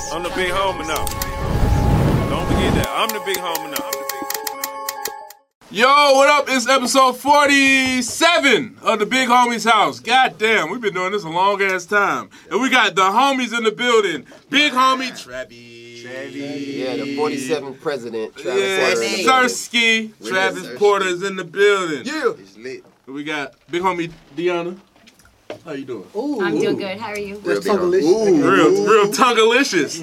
I'm the big homie now. Don't forget that. I'm the big homie now. Yo, what up? It's episode 47 of the Big Homie's House. God damn, we've been doing this a long ass time. And we got the homies in the building. Big homie Travis. Yeah, the 47th president, Travis Yeah, Porter. Sirski. Travis Porter is in the building. Yeah. It's lit. We got big homie Deanna. How you doing? Ooh. I'm doing good. How are you? Real tongue-alicious. Real tongue-alicious.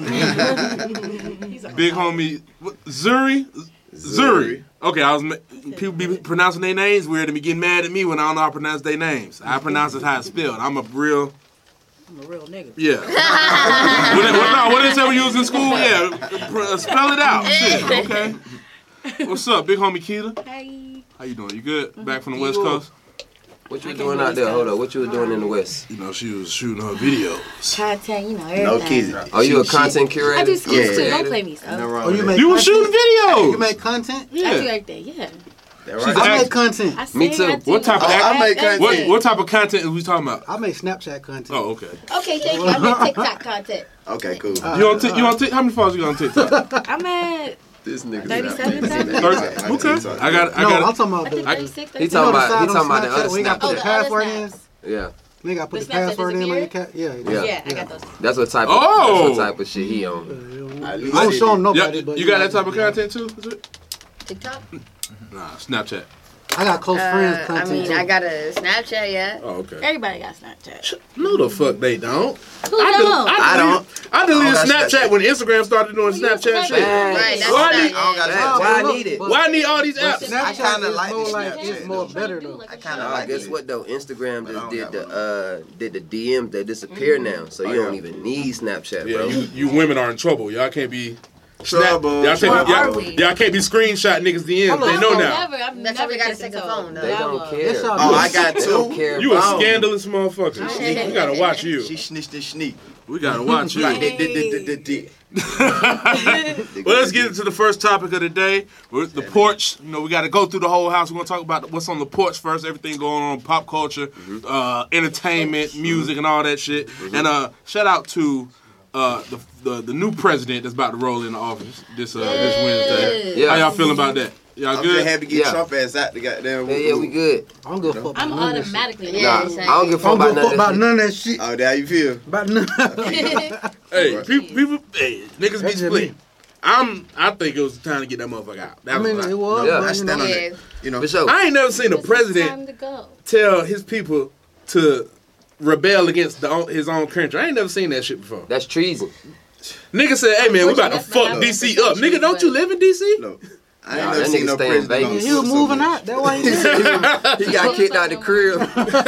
Big homie Zuri. Okay, people be pronouncing their names weird and be getting mad at me when I don't know how to pronounce their names. I pronounce it how it's spelled. I'm a real nigga. Yeah. What did they say we use in school? Yeah, spell it out. Shit. Okay. What's up, big homie Keita? Hey. How you doing? You good? Back from the West Coast? What you doing out there? Hold up. What you was doing in the West? You know, she was shooting her videos. Content, you know, everything. No kids. Are you a content curator? I do skits too. Yeah. Don't play me, so. No wrong Oh, you with make You was shooting videos. You make content? I do Yeah. everything, yeah. that. She's Right? a- I make content. I Me sing, too. I do. What type of I make content. What type of content are we talking about? I make Snapchat content. Oh, okay. Okay, thank you. I make TikTok content. Okay, cool. You on TikTok? How many followers you got on TikTok? I'm at This nigga. 37,000. Okay. I got. No, I'm talking about I think the. 36, He 37. talking about side he on talking about the Snapchat other where you gotta Oh, put Snapchat. the the other password in. snaps. Yeah. Nigga, I put The the Snapchat password in when you disappeared? cat. Yeah. Yeah, I got those. That's what type of Oh. that's what type of shit he on. At I least don't show him Yeah, nobody, but you got that type of content too? Is it? TikTok? Nah, Snapchat. I got close friends I content mean, too. I got a Snapchat, yeah. Oh, okay. Everybody got Snapchat. No, the fuck they don't. Who don't? I don't. I deleted I don't got Snapchat when Instagram started doing you Snapchat was shit. Right, that's Why not need- it. I don't got That- why I need it? Why I need all these apps? Snapchat I kinda is like the more like Snapchat, it's more though. better though. I kind of I like guess it. what though? Instagram But I just don't did got the DMs they disappear now, so you Oh, don't yeah. even need Snapchat, Yeah, bro. you women are in trouble. Y'all can't be. Trouble. Y'all Trouble. can't be screenshot niggas DMs. They know now. I've That's why we got a second phone, though. They don't care. Yes, y'all Oh, do. I got They don't two. care. You a about- scandalous motherfucker. We gotta watch you. She snitched and sneak. We gotta watch you. Like, Well, let's get into the first topic of the day. The porch. You know, we got to go through the whole house. We're gonna talk about what's on the porch first. Everything going on, pop culture, entertainment, music, and all that shit. And shout out to the new president that's about to roll into office this Wednesday. Yeah. How y'all feeling about that? Y'all I'm good? just happy to get Yeah. Trump ass out the goddamn. Yeah, we good. I don't give a fuck I'm about none of that shit. automatically. Yeah, Nah, same. I don't give a I fuck don't give a fuck about about none of none of that shit. Oh, how you feel? About none. Hey, people, hey, niggas be That's just split. me. I think it was time to get that motherfucker out. That I was mean, right. it was. Yeah. I but, you stand know, on Yeah. it. You know. For sure. I ain't never seen a Time president to go. tell his people to rebel against his own country. I ain't never seen that shit before. That's treason. Nigga said, hey man, we about to That's not fuck how DC it's up. Nigga, don't you live in DC? Look, I Nah, ain't that never seen nigga no stay in president on Vegas. he was so moving much. out. That's why he did. He got kicked out the crib.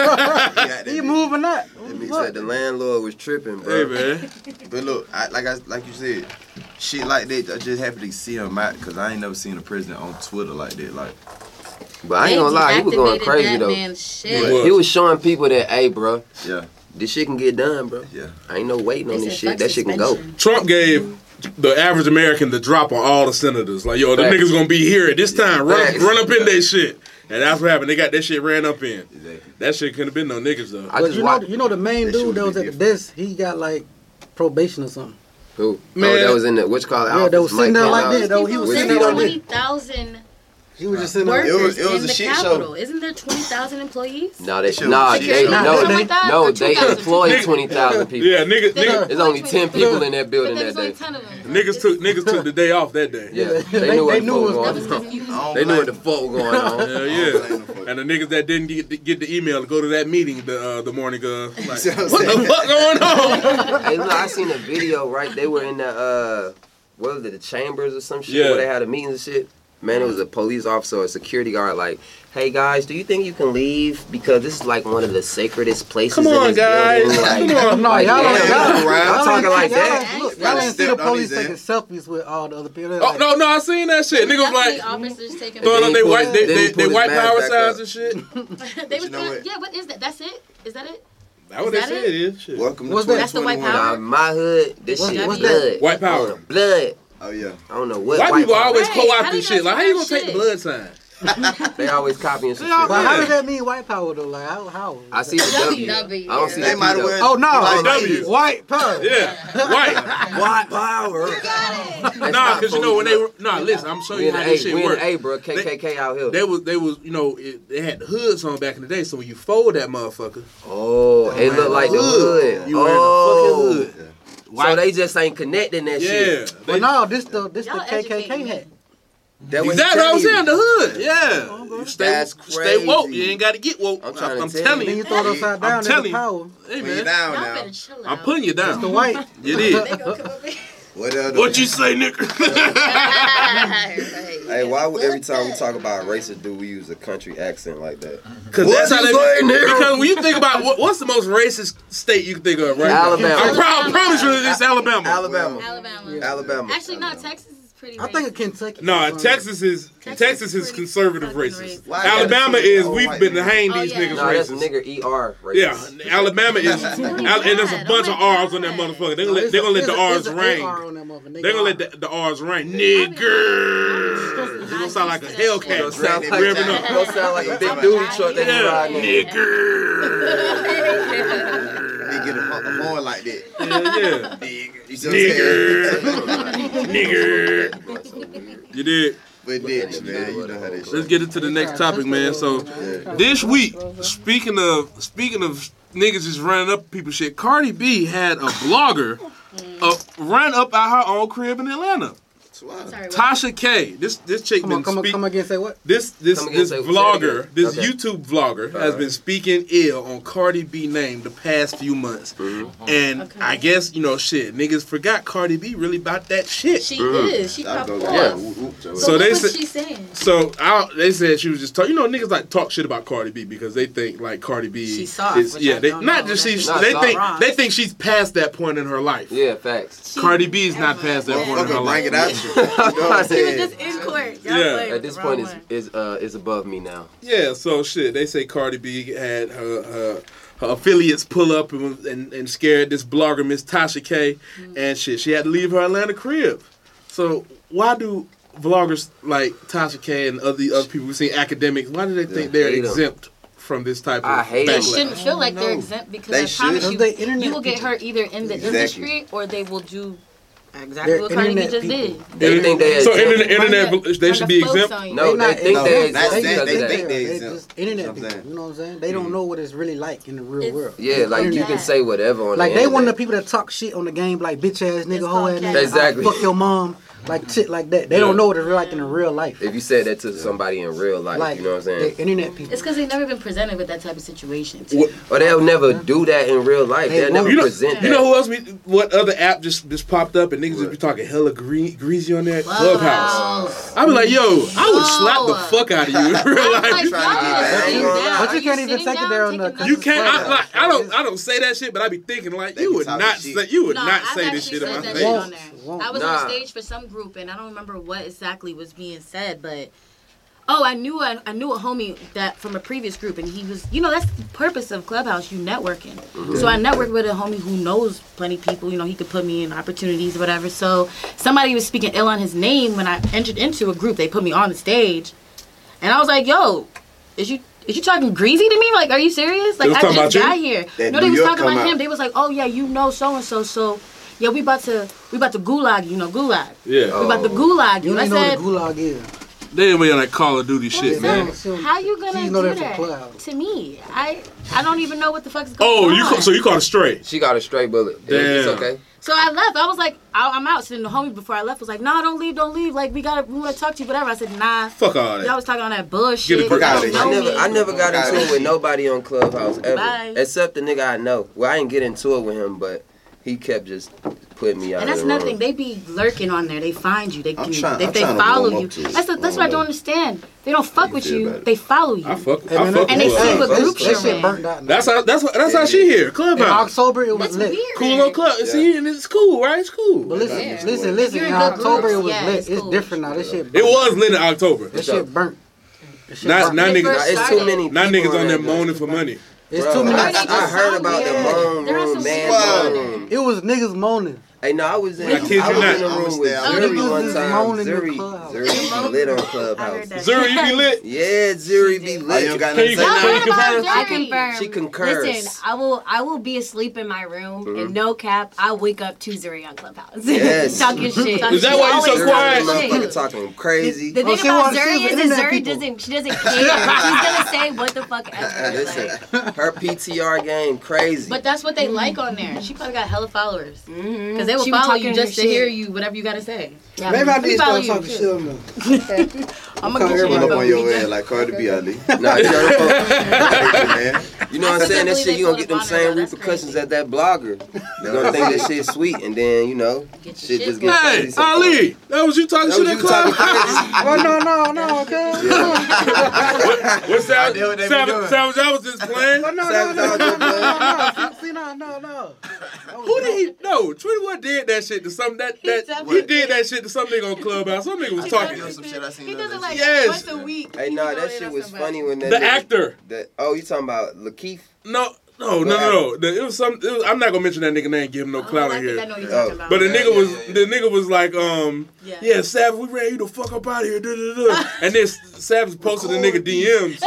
Yeah, He moving out. That means that the landlord was tripping, Hey bro. man. But look, like you said, shit like that. I just happy to see him out because I ain't never seen a president on Twitter like that. Like, But I ain't gonna lie, he was going crazy though. What? He was showing people that, hey, bro, yeah, this shit can get done, bro. yeah. I ain't no waiting on this shit. That shit can go. Trump gave the average American the drop on all the senators. Like, yo, the Facts. niggas gonna be here at this time. Facts. Run up in their shit. And that's what happened. They got that shit ran up in. Exactly. That shit couldn't have been no niggas though. I But just you know, watched. you know the main That dude shit that would was be at the desk. He got like probation or something. Who? Man. Oh, that was in the what's called Yeah, they was sitting there like that. that. Though he was With sitting there like that. 20,000 He was just sitting there. workers It was in a the shit Capitol. show. Isn't there 20,000 employees? No, they Shit, nah, shit they show. no, Something they like that? no, Or they 2,000? employed 20,000 people. Yeah, niggas There's only 10 people in that building But there that was only day. 10 of them. niggas took the day off that day. Yeah, They they knew what the knew fuck it was was going That was on. confusing. I don't They knew what the blame fuck was going on. Hell I don't yeah. blame them for it. And the niggas that didn't get the email to go to that meeting the morning of, like, See what I'm what the saying? fuck going on? Hey, look, I seen a video, right? They were in the, what was it, the chambers or some shit Yeah. where they had a meetings and shit. Man, it was a police officer or a security guard like, hey guys, do you think you can leave? Because this is like one of the sacredest places Come in on, this guys. building. Like, Come on. No, like, y'all damn, ain't I'm talking like that. Look, Gotta y'all ain't see the step on police his taking ass. selfies with all the other people. They're Oh like, no, I seen that shit. Niggas was like officers taking throwing up Then he they white pulled- they then he they pulled his white mask power back signs up. and shit. They was You know doing, what? yeah, what is that? That's it? Is that it? That's what Is they that said it? it is. Shit. Welcome to What's that? That's the white 2021. power? Nah, my hood, this What's- shit what's is blood. White power. Blood. Oh yeah. I don't know what White people power. always Right, how co-opting they shit. gonna Like, how you gonna say take the shit? blood sign? They always copying some They all shit. But how Yeah. does that mean white power though? Like how? I see the W. W, I don't yeah. see They the might P have though. well. Oh no, like W. white power. Yeah, white. White power. Nah, because you know when they were. Nah, listen, I'm showing We you in how the this A, shit we in works. the A, bro. KKK out here. They was, you know, they had the hoods on back in the day. So when you fold that motherfucker, Oh, it look like the hood. you wearing the Oh. fucking hood. So they just ain't connecting that Yeah, shit. But no, this the Y'all KKK educating me. hat. That what he Exactly what I'm telling you. saying. The hood. Yeah. You stay, That's stay woke. crazy. You ain't got to get woke. I'm trying to I'm tell telling Then you. you throw it upside down. I'm That's telling the you. power. Hey Put you man, down Y'all now. better chill out. I'm putting you The down. white. You did. They gonna come over here. What else? What you say, nigga? Hey, why would every time we talk about racist, do we use a country accent like that? Because What that's how you they. say, nigga? Because when you think about what's the most racist state you can think of, right? Alabama. I promise you, it's Alabama. Alabama. Alabama. Alabama. Actually, no. Texas is pretty. I think racist. of Kentucky. No, Texas is Texas is conservative pretty racist. fucking racist. Alabama is we've been Oh, hanging oh, these yeah. niggas No, that's racist. nigger ER Yeah, racist. Alabama is, and there's a bunch of R's on that motherfucker. They're gonna let the R's ring. They're gonna let the R's ring. Nigger. It's gonna sound like a Hellcat It sound like, revving up. it don't sound like a big duty truck that you Yeah, riding in. nigger. They get a horn like that. Yeah, You see what I'm saying? nigger. Nigger. You did. But then, man, you know how that shit. Let's get into the next topic, man. So this week, speaking of niggas just running up people shit, Cardi B had a blogger run up at her own crib in Atlanta. Sorry, what? Tasha K. This chick Come been on, come speaking. again. Say what? This Come again, say vlogger, it again. this Okay. YouTube vlogger has been speaking ill on Cardi B name the past few months. And Okay. I guess, shit, niggas forgot Cardi B really about that shit. She is. She I'll popped go off. there. Yeah. Whoop, whoop, so- So What they was said- she saying? So they said she was just talking. Niggas like talk shit about Cardi B because they think like Cardi B She's soft, is which I they don't not know. just That's she's not they soft. think Wrong. they think she's past that point in her life. Yeah, facts. Cardi B is not past that point in her Motherfucker, bring life. it out. You know what I'm She was saying? just in court. Y'all Yeah. playing At with this the point, wrong is above me now. Yeah, so shit. They say Cardi B had her affiliates pull up and scared this blogger, Miss Tasha K, and shit. She had to leave her Atlanta crib. So why do vloggers like Tasha K and other people we see academics? Why do they think they're hate 'em. exempt from this type of I hate 'em. They backlash? shouldn't feel like they're exempt because They I promise should. you, They internet you will get people. hurt either in the Exactly. industry or they will do exactly They're what Cardi B internet just people. did. They think they So exempt. internet they should be Run the folks exempt. on you. No, they think they exempt. exempt They because of think that. they They exempt. just internet You know what I'm people. saying? You know what I'm saying? They don't know what it's really like in the real It's- world. Yeah, like you Internet. can say whatever on Like the they one of the internet. people that talk shit on the game, like bitch ass nigga, It's hoe ass called nigga, Exactly. fuck your mom, like shit like that. They Yeah. don't know what it's like in the real life. If you said that to somebody in real life, Like you know what I'm they saying? internet people. It's because they've never been presented with that type of situation. What- Or they'll never do that in real life. They They'll never won't. present You know that. who else? What other app just popped up and niggas just be talking hella greasy on that Clubhouse. I be like, yo, I would slap the fuck out of you in real I was like, life. y'all just sitting But down. you Are can't even sitting take it down there on the- taking You notes? can't. I don't say that shit, but I be thinking like They you be would talking not shit. say you would No, not I've say this actually shit in said my that face. shit on there. Won't. I was Nah. on stage for some group, and I don't remember what exactly was being said, but I knew a homie that from a previous group, and he was, that's the purpose of Clubhouse, you networking. So I networked with a homie who knows plenty of people. He could put me in opportunities or whatever. So somebody was speaking ill on his name when I entered into a group. They put me on the stage, and I was like, "Yo, is you talking greasy to me? Like, are you serious? Like, was I talking just about you? got here. That No, they New was York talking come about out. him. They was like, oh yeah, so and so. So yeah, we about to gulag you. Gulag. Yeah, We about to gulag You you. I don't know said, what the gulag is. they ain't be on that Call of Duty shit, Yeah, man. they don't- how you gonna She's know do that from that Clubhouse. to me? I don't even know what the fuck's going Oh, on. so you caught a stray? She got a straight bullet. It's Damn. okay. So I left. I was like, I'm out. So then the homie before I left was like, nah, don't leave. Like we want to talk to you, whatever. I said, nah. Fuck all Y'all that. was talking on that bullshit. Get a grip. Y'all Fuck don't outta know here. me. I never got into it with nobody on Clubhouse ever, Bye. except the nigga I know. Well, I didn't get into it with him, but he kept just putting me out. And that's of the another room. thing. They be lurking on there. They find you. They I'm can. trying They to follow warm you. up to it. That's what I don't understand. They don't fuck with feel you. about it? They follow you. I fuck. Hey, I man, fuck And they with see Clubhouse. what Clubhouse. group That you're shit in. burnt out. That's how she here. In Clubhouse. October it was That's lit. weird. Cool little club. See, and it's cool, right? It's cool. But listen, Yeah. listen. You're In in good October it groups. was Yeah, lit. it's It's cool. different now. This shit. It was lit in October. That shit burnt. That shit Now burnt. niggas, first Nah, it's too started. many. now people niggas on there that- moaning for money. It's Bro, too many. I heard about the moan There are room, some man. weird moan. It was niggas moaning. Hey, no, I was in, I kid you I was not. in the room with Oh, Zuri niggas one is time. moaning in Zuri Clubhouse. be lit on I heard Clubhouse. that. Zuri, you be lit? Yeah, Zuri be Oh, you don't lit. got Can nothing you to say go- now? can you confirm? I confirm. She concurs. Listen, I will be asleep in my room and no cap, I wake up to Zuri on Clubhouse. Yes. Talking shit. Is that why you so Always quiet? talking Motherfucker shit. talking crazy. The thing she about wants- Zuri she's is internet Zuri people. she doesn't care. She's gonna say what the fuck ever. Listen, Like, her PTR game crazy. But that's what they like on there. She probably got hella followers. Because they will She be follow talking you her just to shit. hear you, whatever you got to say. yeah. Maybe I need to follow start you, talking too. shit on them. I'm Call going to get everybody Pull you up on your head like Cardi B, Ali. Nah, you know, Man. you know what I'm saying? That believe shit, they you gonna pulled get them up on her, same though. That's repercussions crazy. at that blogger. You gonna think that shit's sweet, and then, you know, Get your shit shit just get Hey, crazy sometimes. Ali, that was you talking That shit was at you talking Club? crazy. Well, no, cuz. What's that? Idea what they be doing. Savage, I was just playing. But no. Who did he? No, 21 did that shit to some that he did that shit to some nigga on Clubhouse. Some nigga was talking. Some shit I seen He the does other it like day. Yes. once a week. Hey, He nah, be that going shit in on was somebody. funny when that The nigga- actor. Oh, you talking about Lakeith? No. What It was some. I'm not gonna mention that nigga name. Give him no clout I in think I here. know what you're talking about. But the Yeah, nigga was yeah. the nigga was like, Yeah. yeah, Savage, we ran you the fuck up out of here. Da, da, da. And then Savage posted the nigga DMs.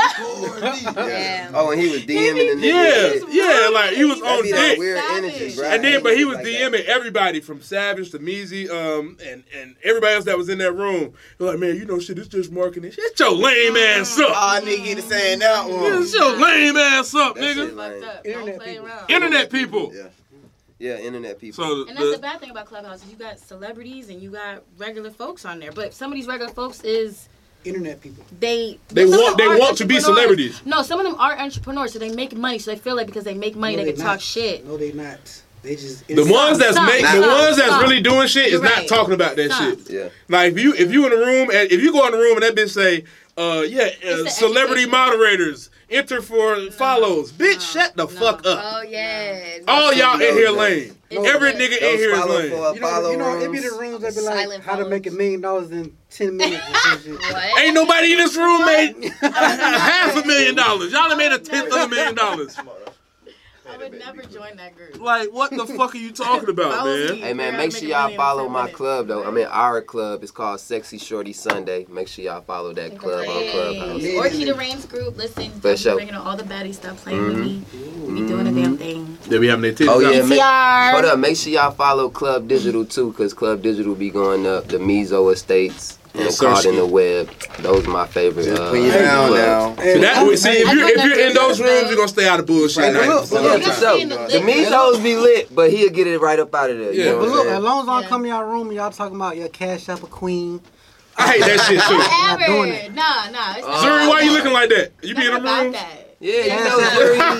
Yeah. Oh, and he was DMing the nigga. Yeah, like he was That on be that dick. weird Savage. energy, bro. And then, but he was Like that. DMing everybody from Savage to Meezy, and everybody else that was in that room. He was like, man, you know, shit, it's just marketing. Shut your lame ass up. Oh, nigga, get to saying that one. Shut your lame ass up, That shit nigga. lame. Fucked up. Internet Don't play people. around. Internet people. Yeah. Yeah, internet people. So And that's the bad thing about Clubhouse. Is you got celebrities and you got regular folks on there. But some of these regular folks is Internet people. They some of want- them they are want to be entrepreneurs. celebrities. No, some of them are entrepreneurs, so they make money. So they feel like because they make money, No, they they can not. talk shit. No, they not. They just the ones that's Some, make the some, ones that's some. really doing shit is You're not right. talking about that Some. shit. Yeah. Like if you in the room and if you go in the room and that bitch say, the celebrity education. moderators enter for follows. Bitch, shut the fuck up. Oh yeah. All y'all in here No. lame. It's Every good. nigga in Those here is follow lame. for You know, follow it be rooms. the rooms that be like Silent how to make $1 million in 10 minutes or some shit. What? Ain't nobody in this room made $500,000. Y'all done made $1/10 I would never join that group. Like, what the fuck are you talking about, Follow man? me. Hey man, Figure make out sure make y'all money in follow 10 my minutes. club though. I mean our club. It's called Sexy Shorty Sunday. Make sure y'all follow that club on Clubhouse. Hey. Orchid the Reigns group. Listen, For sure. bringing all the baddie stuff, playing with me. We doing a damn thing. They be having their titties Oh yeah, out. PTR. hold up. Make sure y'all follow Club Digital too, cause Club Digital be going up. The Mizo Estates and Yes, Caught in sirski. the Web. Those are my favorite. Just put you down clubs. now. Hey, See, that, see, if you're in those rooms, Right. you're gonna stay out of bullshit. Right, Like, look, Yeah, You for gotta sure. be in the The lit. Mizos be lit, but he'll get it right up out of there. You Yeah. know But what look, I'm as saying? long as I Yeah. come in your room and y'all talking about your Cash App a queen, I hate that shit too. not doing Ever. it. Nah. It's not Zuri, why you about looking like that? You be in the about room? that. Yeah, you Cash know, App.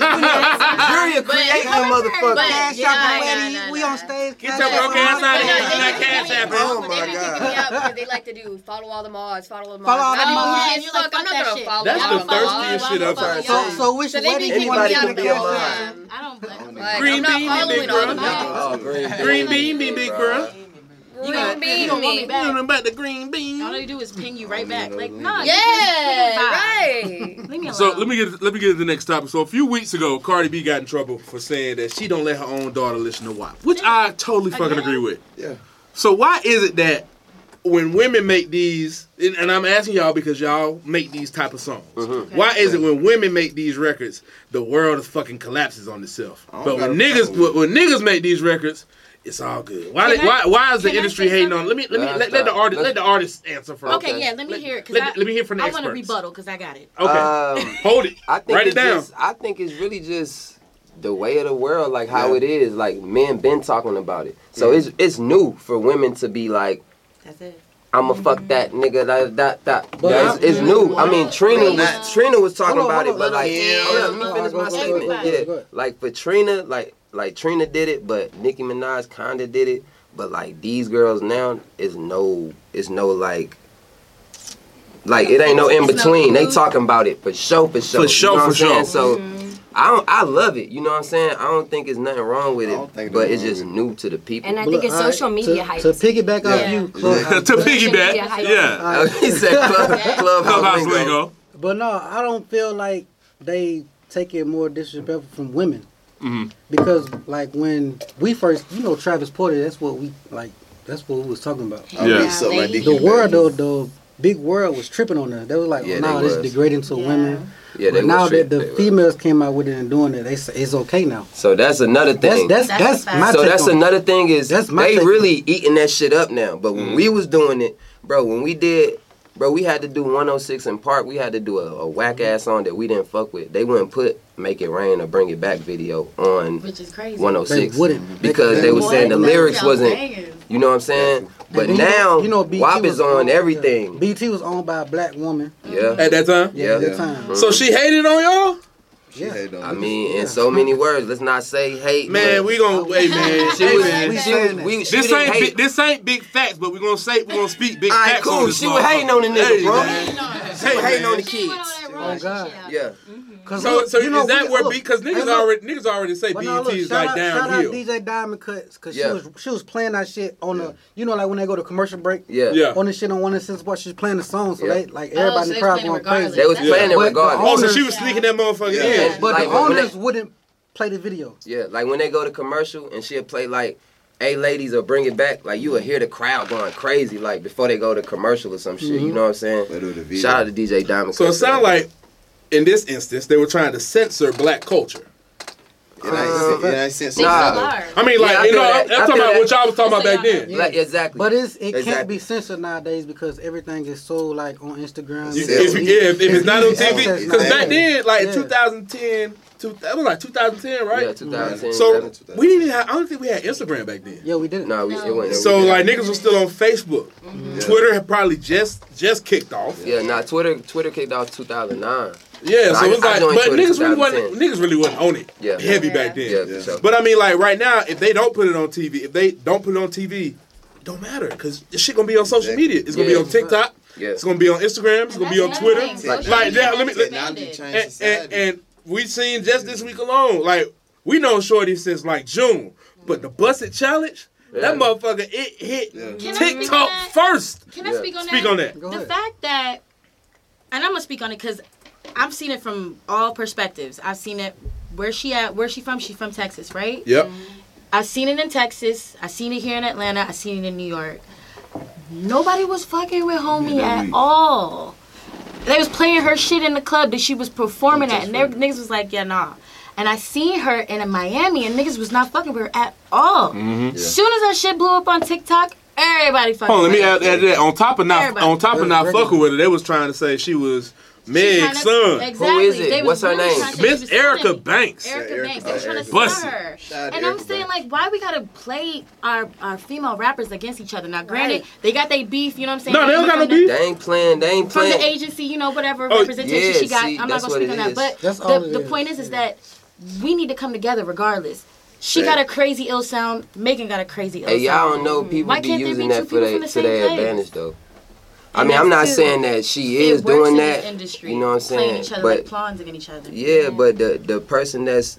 Jury a creative motherfucker. But- Cash yeah, App a nah, wedding, nah, we nah. on stage. Get Cash your App broke a ass out of here. wedding. You got Cash App, Oh They my be God. kicking me out because they like to do follow all the mods, follow all the mods. Follow all the I mean, mods. who gives You're a like, fuck? I'm fuck not that gonna shit. follow That's all the the mods. thirstiest shit I've heard. So which So they be wedding kicking you me want out to of be the a whole cash app? time. I don't blame Like, Green I'm not bean, following big all bro. the mods. Oh, Green bean, big bro. Green bean You don't want me me. back. About the green bean. All they do is ping you right back. Like, nah. Yeah, right. Leave me alone. So let me get to the next topic. So a few weeks ago, Cardi B got in trouble for saying that she don't let her own daughter listen to WAP, which I totally fucking agree with. Yeah. So why is it that when women make these, and I'm asking y'all because y'all make these type of songs, why is it when women make these records, the world is fucking collapses on itself, I don't but when got a niggas problem when niggas make these records, it's all good. Why Can I- why is the can I industry say hating on? something? Let the artist answer first. Okay, yeah, let me hear it. 'Cause Let me hear from the I want to experts. rebuttal because I got it. Okay, hold it. I think Write it it's down. just, I think it's really just the way of the world, like how it is. Like men been talking about it, so it's new for women to be like, That's it. I'ma fuck that nigga. That. But It's new. I mean, Trina was talking Hold on, about it, hold but on. like, hold up, let me Go finish my ahead, statement. go ahead, Yeah, go ahead. like for Trina, like Trina did it, but Nicki Minaj kinda did it. But like these girls now is no like it ain't no in between. They talking about it for sure. For sure, You know what I'm for sure. saying? So I love it. You know what I'm saying? I don't think there's nothing wrong with I don't it, think but there's it's nothing just wrong new to the people. And I But think it's look, social alright, media to hype. piggyback off Yeah. you, Clubhouse. To Social media piggyback, hype. yeah. He said clubhouse Clubhouse lingo. lingo. But no, I don't feel like they take it more disrespectful from women. Because like when we first, Travis Porter, that's what we was talking about. Yeah. So like The world, the big world was tripping on us. They was like, Yeah, "Oh, no, they this is was. degrading to women." Yeah, they But now was that strict, the they was. females came out with it and doing it, they say it's okay now. So that's another thing. That's That's a fact. my So take that's on it. another thing is That's my they take. really eating that shit up now. But when we was doing it, bro, when we did, bro, we had to do 106 in Park. We had to do a whack ass song that we didn't fuck with. They wouldn't put Make It Rain or Bring It Back video on Which is crazy. 106 They wouldn't. because they was saying the What? lyrics Y'all wasn't. bangers. You know what I'm saying? But And now BET WAP was is on owned- everything. BT was owned by a black woman. Yeah. At that time? Yeah. At the time. So she hated on y'all? Yeah. I mean, in so many words, let's not say hate. Man, but we gonna wait, man. she Hey, was, man. she was, we, she This didn't ain't hate. this ain't big facts, but we gonna speak big Alright, facts on cool. this. She was hating on the nigga, Hey, bro. man. She was hating on the She went kids. on that Oh, road. God. Yeah. Cause So look, is that where because hey, niggas already say but BET no, look, is shout like out- Shout downhill. out DJ Diamond cause Yeah. she was playing that shit on the like when they go to commercial break. Yeah. Yeah. On the shit on 106 Sports, she's playing the song, so Yeah. they like everybody in so the they crowd playing going regardless. crazy. They was That's playing it But the regardless. Oh, so owners- she was sneaking that motherfucker Yeah. in. But Like, the when they- owners wouldn't play the video. Yeah, like when they go to commercial and she'll play like, "Hey ladies," or "Bring It Back," like you will hear the crowd going crazy like before they go to commercial or some shit. You know what I'm saying? They do the video. Shout out to DJ Diamond. So it sounds like in this instance they were trying to censor black culture. It ain't sense. Nah. I mean, like Yeah, I you know, feel I'm that. I talking feel about that. what y'all was talking about back then. Like, exactly. But it can't Exactly. be censored nowadays because everything is so like on Instagram. If it's not on TV, Access because back not- then, like Yeah. 2010, that was like 2010, right? Yeah, 2010. So 2011. we didn't have. I don't think we had Instagram back then. Yeah, we did it. No, it wasn't. So like niggas was still on Facebook. Twitter had probably just kicked off. Yeah, nah. Twitter kicked off 2009. Yeah, so I- it was I like, joined but Twitter niggas really wasn't on it Yeah. heavy back then. Yeah, for sure. But I mean, like right now, if they don't put it on TV, it don't matter because this shit gonna be on social media. It's gonna be Yeah. on TikTok. Yeah. It's gonna be on Instagram. It's gonna be on That's Twitter. another thing. Like Social that. media Let me. Technology expanded. changed And, society. and we seen just this week alone. Like we know Shorty since like June, but the Busted Challenge, that Yeah. motherfucker, it hit Can I speak on TikTok that? first. Can I Yeah. speak on that? Speak on that. Go The ahead. fact that, and I'm gonna speak on it because I've seen it from all perspectives. I've seen it. Where's she at? Where's she from? She's from Texas, right? Yep. I've seen it in Texas. I've seen it here in Atlanta. I've seen it in New York. Nobody was fucking with homie at all. They was playing her shit in the club that she was performing at, and they, niggas was like, yeah, nah. And I seen her in Miami, and niggas was not fucking with her at all. Soon as that shit blew up on TikTok, everybody fucking Hold on, let me with her. add that. On top of not Everybody. fucking with her, they was trying to say she was Meg's son. Exactly. Who is it? They was What's her really name? trying to say she Miss was Erica selling- Banks. Erica Yeah, Banks. They was trying to Banks. sell her. Shout out to And I'm Erica saying, Banks. like, why we gotta play our female rappers against each other? Now, granted, they got their beef, you know what I'm saying? No, they don't got no From the- beef. They ain't playing. From the agency, you know, whatever Oh, representation yeah, she got. see, I'm not that's gonna what speak on it that. is. That's But all it the is. point is that we need to come together regardless. She got a crazy ill sound. Megan got a crazy ill Hey, y'all sound. don't know people Why be can't there using be that two for people their from the to same their place? advantage though. I And mean, I'm not that's too- saying that she It is works doing in that. this industry, You know what I'm playing saying? each other But like pawns against each other. yeah, but the person that's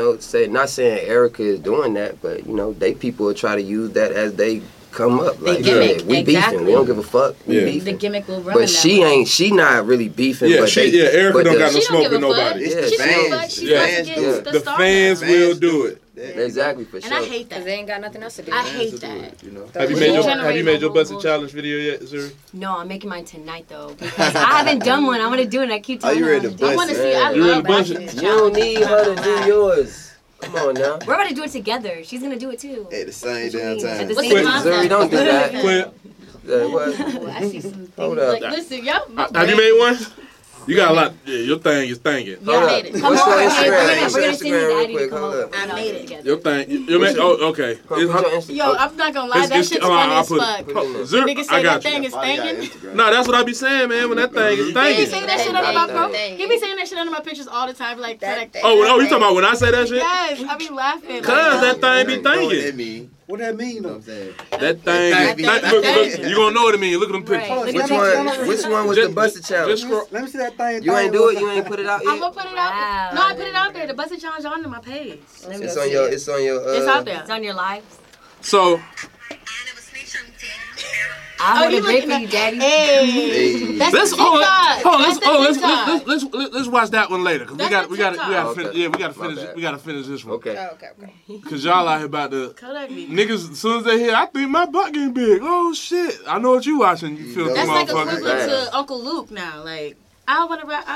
not saying Erica is doing that, but they people will try to use that as they come up. They Like, gimmick, we beefing. exactly. We don't give a fuck. We Yeah. The beefing. gimmick will run. But that she way. ain't. She not really beefing. Yeah, but Erica but don't got no She smoke don't with give a fuck. nobody. It's Yeah, the She don't give a fuck. fans. She's The about to fans get do it. The star fans now. will do it. Exactly for And sure. I hate Because that. they ain't got nothing else to do. I hate that. Have you New made your generation Busted will- Challenge video yet, Zuri? No, I'm making mine tonight though because I haven't done one. I want to do it. And I keep Are telling you her ready I to wanna do I it. bust want to it? see. I You ready love to bust watching it? this You don't challenge. need her to do yours. Come on now. We're about to do it together. She's gonna do it too. At the same damn At the time. What's same the Quit. time. concept? Zuri, don't do that. Quit. What? Ooh, I see some things. Hold up. Like, listen, y'all. Have you made one? You got a lot. Yeah, your thing is thinking. Yeah, I Hold made up. it. Come What's over. your Hey, Instagram? we're What's gonna your send you the Instagram real ID to quick? come Hold over. up. We're I gonna made do it. together. Your thing. You made. Oh, okay. Put your Insta- Yo, I'm not gonna lie. That shit's funny as fuck. Put it in there. Zuri, Nigga I say that got thing you. is thinking. No, that's what I be saying, man. When that thing is He be thinking. saying that shit under my bro. Thing. He be saying that shit under my pictures all the time. Like, That thing. Oh, you talking about when I say that shit? yes, I be laughing. Cause that thing be You know what that thinking. mean? What that mean You know what though? I'm saying? That thing. Look, you gonna know what it mean. Look at them pictures. Right. Which one was the Busted Challenge? Just scroll. Let me see that thing. You ain't do it. You ain't put it out I'm yet. gonna put it out. Wow. No, I put it out there. The Busted Challenge on my page. It's on your. It's on your. It's out there. It's on your lives. So I hold you a brick looking for you, daddy. Hey, that's Let's the TikTok. let's watch that one later because we That's got the to TikTok. finish. Okay. Yeah, we got to My finish. bad. We got to finish this one. Okay. Oh, okay. Cause y'all out here about to Kodak me. niggas. As soon as they hear, I think my butt getting big. Oh shit! I know what you watching. You feel That's like motherfuckers. equivalent to Uncle Luke now. Like, I wanna rap.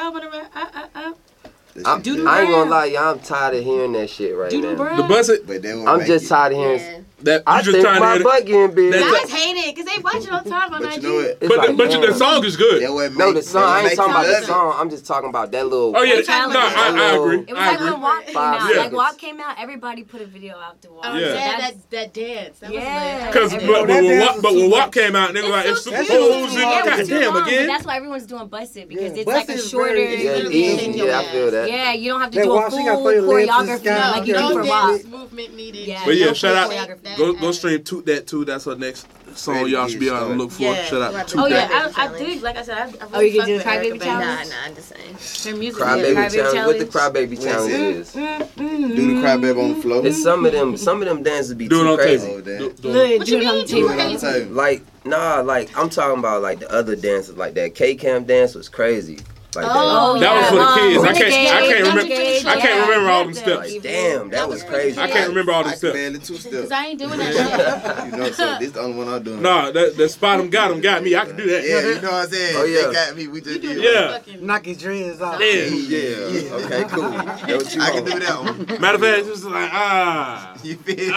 I ain't gonna lie, y'all. I'm tired of hearing that shit right Doodle now. Brown. The bus. But they won't I'm make just it. tired of hearing. Yeah. That I you just think trying to my hear. butt getting big. That- Guys hate it because they watch it all the time on But IG. you know what? It's like, But the damn. song is good. That what No, make- the song. that I ain't make talking you about the love it. song. I'm just talking about that little. Oh yeah, They challenge no, it. I agree. It was I like agree. when WAP came 5 out. Yeah. Like WAP came out, everybody put a video out to WAP. Oh, Yeah. yeah, that dance. That Yeah. was Because lit. but when WAP came out, they were like, it's That's supposed too to. long. Yeah, it was too Goddamn long, but again. that's why everyone's doing Busted because Yeah, it's like Busted a is shorter. very- Yeah, it's easy. Yeah, I feel that. Yeah, you don't have to That do a WAP, she full gotta put your legs to the choreography sky. like you No do for WAP. dance movement needed. Yeah. But yeah, no shout full out. choreography. Go stream Toot That too. That's our next song y'all should be on the look for. Yeah. Shout out to Oh Toot yeah, That. I do. Like I said, I really Oh, you can fuck do with the Crybaby Erykah Badu. challenge? Nah, I'm just saying. Her music. Crybaby is Crybaby challenge. What the challenge. crybaby challenge is? Do the crybaby on the floor. It's some of them dances be Do it too on crazy. table. Oh, damn. Do- Look, What you do it on mean? the Do table. it on the table. Like like I'm talking about like the other dances, like that K-Cam dance was crazy. Like Oh, That was for the kids. I can't remember. Renegade, I can't remember all them that. steps. Like damn, that was crazy. I can't remember all I them can steps. barely two-step. Cause I ain't doing that shit. You know, so this the only one I'm doing. Nah, that spot them got me. I can do that. Yeah, you know what I'm saying? Oh, yeah. They got me. We just did Yeah. Knock his dreads off. Yeah. Yeah. Okay, cool. That what you I can want. do that one. Matter of fact, it's just like You feel?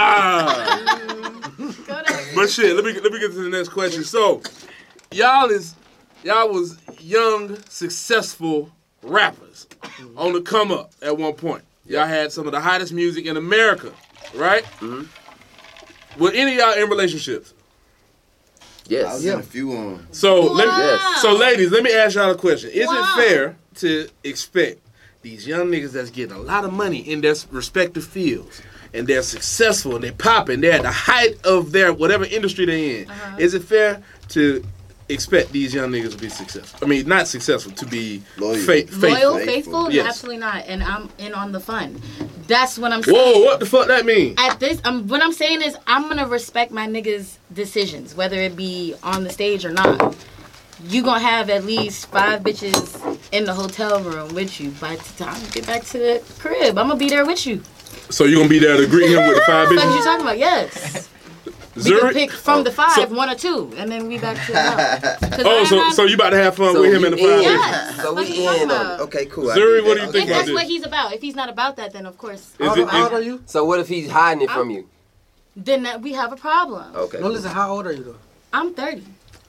But shit, let me get to the next question. So, y'all was young, successful rappers on the come up at one point. Y'all had some of the hottest music in America, right? Were any of y'all in relationships? I Yes. was in a few on. So, Yes. so ladies, let me ask y'all a question. Is Wow. it fair to expect these young niggas that's getting a lot of money in their respective fields and they're successful and they popping, they're at the height of their whatever industry they're in, is it fair to expect these young niggas to be successful? I mean, not successful, to be Loyal. faithful. Loyal, faithful? Yes. No, absolutely not. And I'm in on the fun. That's what I'm saying. Whoa, what the fuck that mean? At this, what I'm saying is, I'm gonna respect my niggas' decisions, whether it be on the stage or not. You gonna have at least 5 bitches in the hotel room with you by the time you get back to the crib. I'm gonna be there with you. So you gonna be there to greet him with the 5 What you bitches? talking about? Yes. We can Zurich? pick from the 5, So- 1 or 2, and then we back to the house. 'Cause Oh, I so have- so you about to have fun So with him we and the in. 5 bitches? Yes. So What we you talking in on about? it. Okay, cool. I Zuri, dig what that. do you think If about that's this? what he's about. If he's not about that, then of course, Is How it- old are you? So what if he's hiding it from you? then that we have a problem. Okay. No, listen, how old are you though? I'm 30.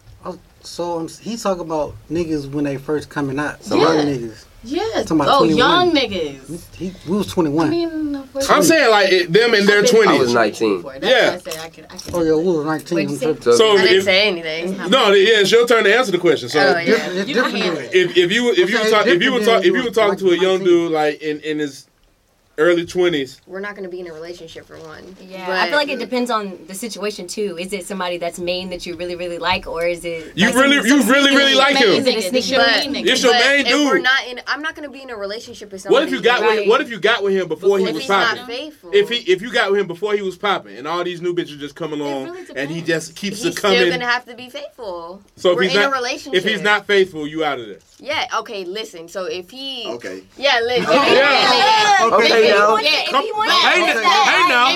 So he's talking about niggas when they first coming out. So Young Yeah. niggas. Yes. Talking about Oh, 21. young niggas. We was 21. I mean, I'm saying like them in their I've been- 20s. I was 19. That's Yeah. why I said I can Oh yeah, we was 19. What'd you say? So, So I didn't if, say anything. no, yeah, it's your turn to answer the question. So Oh, yeah. It's You different. can handle than- it. if you were talking to a young dude like in his early 20s, We're not going to be in a relationship for one. Yeah, But I feel like it depends on the situation too. Is it somebody that's main that you really, really like, or is it you like really like him. Is it a sneaky But- link? It's your main if we're dude. not in, I'm not going to be in a relationship with What somebody. if you got Right. with What if you got with him before he if was he's not popping? faithful? If you got with him before he was popping, and all these new bitches just come along, really and he depends. just keeps he's still succumbing. going to have to be faithful. So we're if he's in not, a relationship. if he's not faithful, you out of there. Yeah, okay, listen. So if he. Okay. Yeah, listen. Yeah. Okay, now. Come- If Hey, hey now.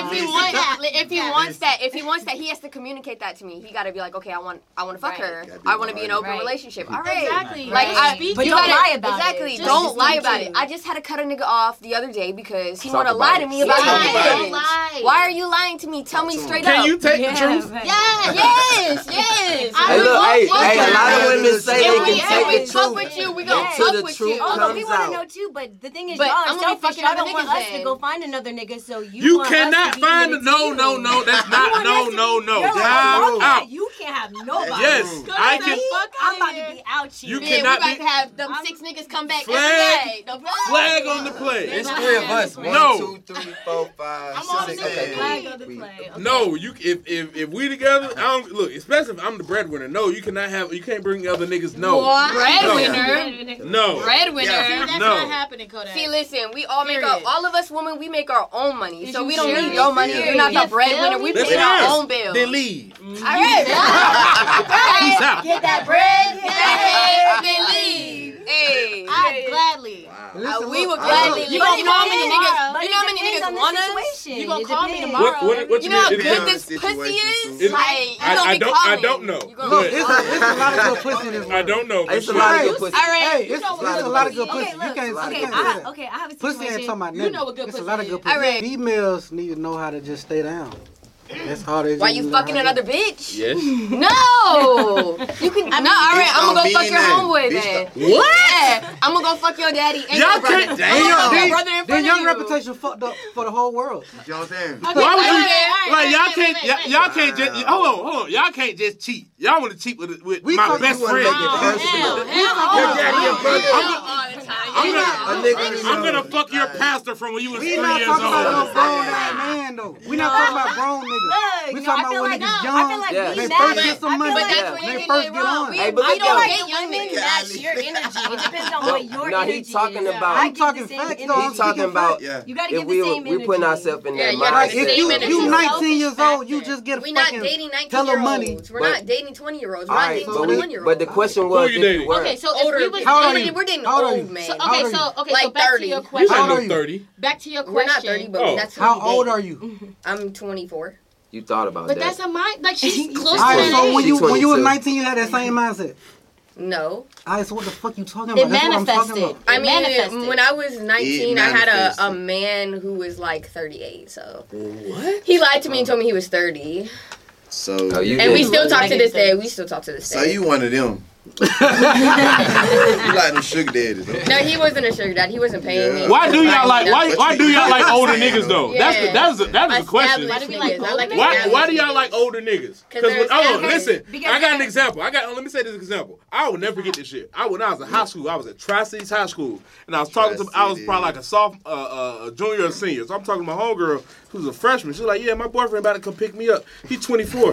if he wants that, he has to communicate that to me. He got to be like, okay, I want to fuck Right. her. Gotta be I want to be in an open Right. relationship. All right. Exactly. Like, Right. But you don't gotta- lie about it. Exactly. Just Don't lie speak about to it. it. I just had to cut a nigga off the other day because he Talk wanted to about lie it. to me about Talk his about it. feelings. Don't lie. Why are you lying to me? Tell me straight up. Can you take Yeah, the truth? right. Yes. Yes. Hey, look, hey, a lot of women say If they we can take the fuck truth. with you, we gonna Until fuck the with truth you. Oh, no, we comes want out. to know too, but the thing is, But y'all I'm are gonna be selfish. fucking Y'all other don't want niggas us to then. go find another nigga, so You want us cannot to be find committed no. to That's you. not You want us to be- no. You're like, Time fuck out. that. You can't have nobody. Yes, I Me, can. I'm about to be out here. You Yeah, we cannot about be- to have them 6 niggas come back Flag. every day. The fuck? Flag on the play. It's 3 of us. No. 1, 2, 3, 4, 5, I'm on 6. the Okay, flag cool. on the play. Okay. No, you if we together, I don't look. Especially if I'm the breadwinner. No, you cannot have. You can't bring other niggas. No, Breadwinner. no. Breadwinner. See, that's No. not happening, Kodak. See, listen, we all make Period. all of us women, we make our own money. Is So you we don't serious? need your money. Yeah. You're not the You breadwinner. feel We me? pay our own bills. Then leave. All right. Peace out. Get that bread, get that Then leave. Hey. I gladly. We would gladly leave. You know how many niggas? But You know how many niggas want us? You gonna call me tomorrow? What You know how mean? good It- this pussy is? it- Like, you I gonna be don't. calling. I don't know. You gonna Look, be it's a lot of good pussy in this world. I don't know. It's a but lot of shit. good pussy. All right. Hey, it's a lot of good pussy. Okay, You look. can't Okay, say that. I have a Pussy ain't situation. talking about You nothing. know what good It's a pussy lot of is. good pussy. All right. Females need to know how to just stay down. That's how they. Why just you learn fucking how to- another bitch? Yes. No. You can. No, all right. I'm gonna go fuck your homeboy then. What? Yeah, I'm gonna go fuck your daddy and Y'all your brother. can't- I'm damn. gonna fuck Then, your brother in then front your of you. reputation fucked up for the whole world. You know what I'm saying? Why would you? Okay, Like y'all wait, can't. wait, Y'all, wait. y'all can't just. Hold on. Y'all can't just cheat. Y'all want to cheat with We my talking- best you wanna friend. make it personal. Your daddy and brother. I'm A nigga. I'm gonna fuck your pastor from when you was 3 We not years talking about no old. grown ass man though. We not talking about grown niggas. Look, We no, talking I about feel when like niggas no. young. I feel like Yeah. we They match. first get some I money. feel like that's They where you're first getting get it wrong. on. Hey, but I look don't at like women match your energy. It depends on what your No, he energy talking is. about- I I'm get talking the same facts, energy. though. I'm He talking about Yeah. You gotta if give we the same we energy. putting ourselves in Yeah, that you gotta Like Same mindset. if you energy. 19 years old, you Factor. just get We not fucking dating hella money. 19-year-olds. We're But- not dating 20-year-olds. We're All not right, dating but 21-year-olds. but the question was Who you if dating? you were. Okay, so older. if we was How old are dating, you? we're dating How old are old you? man. so, How okay, old are so you? okay, Like so back 30. to your You question. said How old no are you? 30. Back to your We're not question. 30, but Oh. that's How what we old date. are you? I'm 24. You thought about But that. that's a mind. Like she's close All to right, that so age. when you She's 22. 19, you had that same mindset. No. All right, so what the fuck you talking It about? That's what I'm talking manifested. about. I It manifested. mean, when I was 19, It I had a manifested. man who was like 38. So what? He lied to me and told me he was 30. So, Oh, you And we didn't- still talk Like to this it's day. We still talk to this so day. you one of them. You like them sugar daddies. Huh? No, he wasn't a sugar daddy. He wasn't paying me. Yeah. Why do y'all like? Why do y'all like older niggas though? Yeah. That is a question. Established Why do we like niggas. I older like niggas? Why do established y'all like niggas. older niggas? 'Cause they're Hold on, established. listen. Because I got an they're- example. Let me say this example. I will never forget this shit. When I was in high school, I was at Tri-Cities High School, and I was talking to. I was probably like a junior or senior. So I'm talking to my homegirl who's a freshman. She's like, "Yeah, my boyfriend about to come pick me up. He's 24."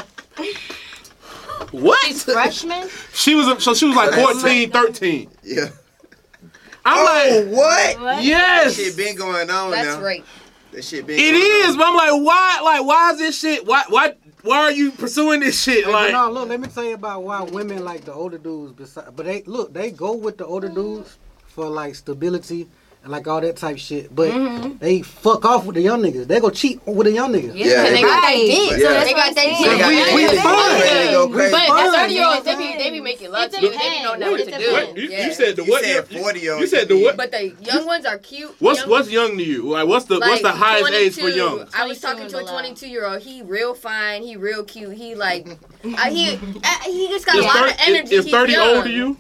What? Freshman. She was like 14, 13. Yeah. I'm Oh, what? like, yes. That shit been going on That's now. right. That shit been It going is, on. but I'm like, why? Like, why is this shit? Why are you pursuing this shit? Hey, Like, but no, look, let me tell you about why women like the older dudes. But they go with the older dudes for like stability and like all that type shit. But they fuck off with the young niggas. They go cheat with the young niggas. Yeah, And they got that Right. dick. Yeah. So they got that They dick. got that we dick. fine. Ready to go crazy. But fine. 30-year-olds, they be making love It to you. They be depends. don't know what It to depends. what? do. You said the You what? said 40-year-old. You said the what? But the young ones are cute. What's young to you? Like, what's the highest age for 22. young? I was 22 talking and to a below. 22-year-old. He real fine. He real cute. He like, he just got a Is lot of energy. Is He's 30 young. old to you?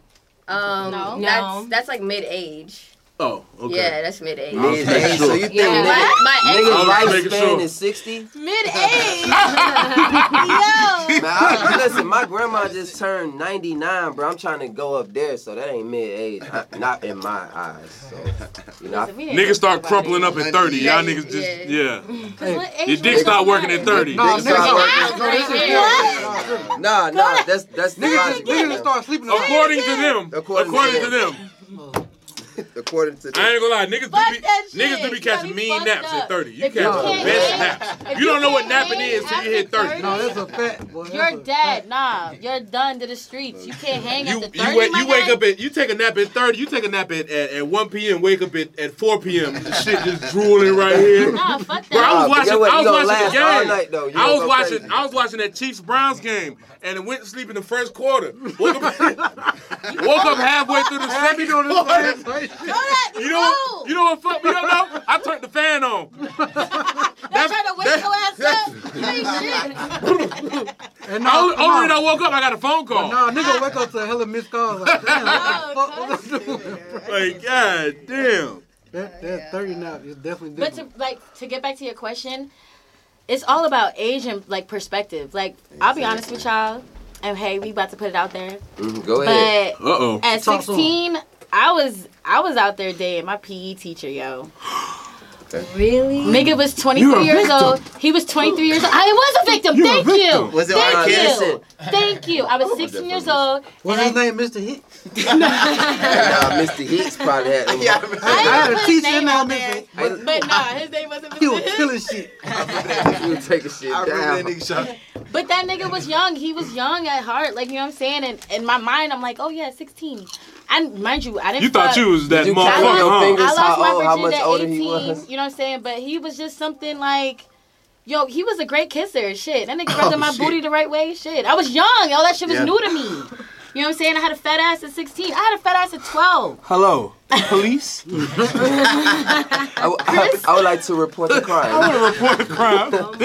No. That's like mid-age. Oh, okay. Yeah, that's mid-age. I was making Mid-age, sure. so you think Yeah, my I niggas was making lifespan sure. is 60? Mid-age. Yo. Man, listen, my grandma just turned 99, bro. I'm trying to go up there, so that ain't mid-age. Not in my eyes. So, you know, Niggas start crumpling up at 30. Y'all niggas just, yeah. Your dick start working at 30. No, Niggas start niggas, no, this is nah, that's the logic. niggas start sleeping on. According to them. According to to them. According to I ain't gonna lie, niggas Fuck do be that shit. niggas do be You gotta catching be mean fucked naps up. at 30. You If you catch the can't best hang- naps. if You don't know what can't napping hang is till you hit 30. No, that's a fact, boy. That's You're a dead. fact. Nah, you're done to the streets. You can't hang You after 30. you wake my you wake guy. up at you take a nap at 30. You take a nap at 1 p.m. Wake up at 4 p.m. The shit just drooling right here. Nah, fuck Bro, I that. was watching. you I was gonna watching the last all game. night, though. You I gonna was go watching. crazy. I was watching that Chiefs Browns game, and then went to sleep in the first quarter. Woke up halfway through the second quarter. You know what fucked me up though? I turned the fan on. That's trying to wake your ass up. You ain't shit. And Only come on. reason I woke up, I got a phone call. No, nigga wake up to a hella missed calls. Like, damn, what the fuck was I doing? Like, god damn. That 30 now is definitely But different. to get back to your question, it's all about age and like perspective. Like I'll be honest with y'all, and hey, we about to put it out there. Go ahead. But Uh-oh. at Talk to 16, I was out there dating my PE teacher, yo. Really? Nigga was 23 You're a years victim. old. He was 23 years old. I was a victim. You're a Thank victim. you. Was it Thank R. Kelly? you. Thank you. I was 16 years old. What's his name, Mr. Hicks? Mr. Hicks probably had them. I had a teacher in there, there. Mr. But nah, his name wasn't He was Mr. killing shit. He was taking shit I remember down. that nigga shot. But that nigga was young. He was young at heart. Like, you know what I'm saying? And in my mind, I'm like, oh yeah, 16. And mind you, I didn't You thought you was that Did you count motherfucker, your huh? fingers? I lost How my old- how much virginity older at he 18. was? You know what I'm saying? But he was just something like, yo, he was a great kisser. Shit. That nigga rubbed my shit. booty the right way. Shit. I was young. All that shit was Yeah. new to me. You know what I'm saying? I had a fat ass at 16. I had a fat ass at 12. Hello, police. I would like to report the crime. I want to report a crime. Oh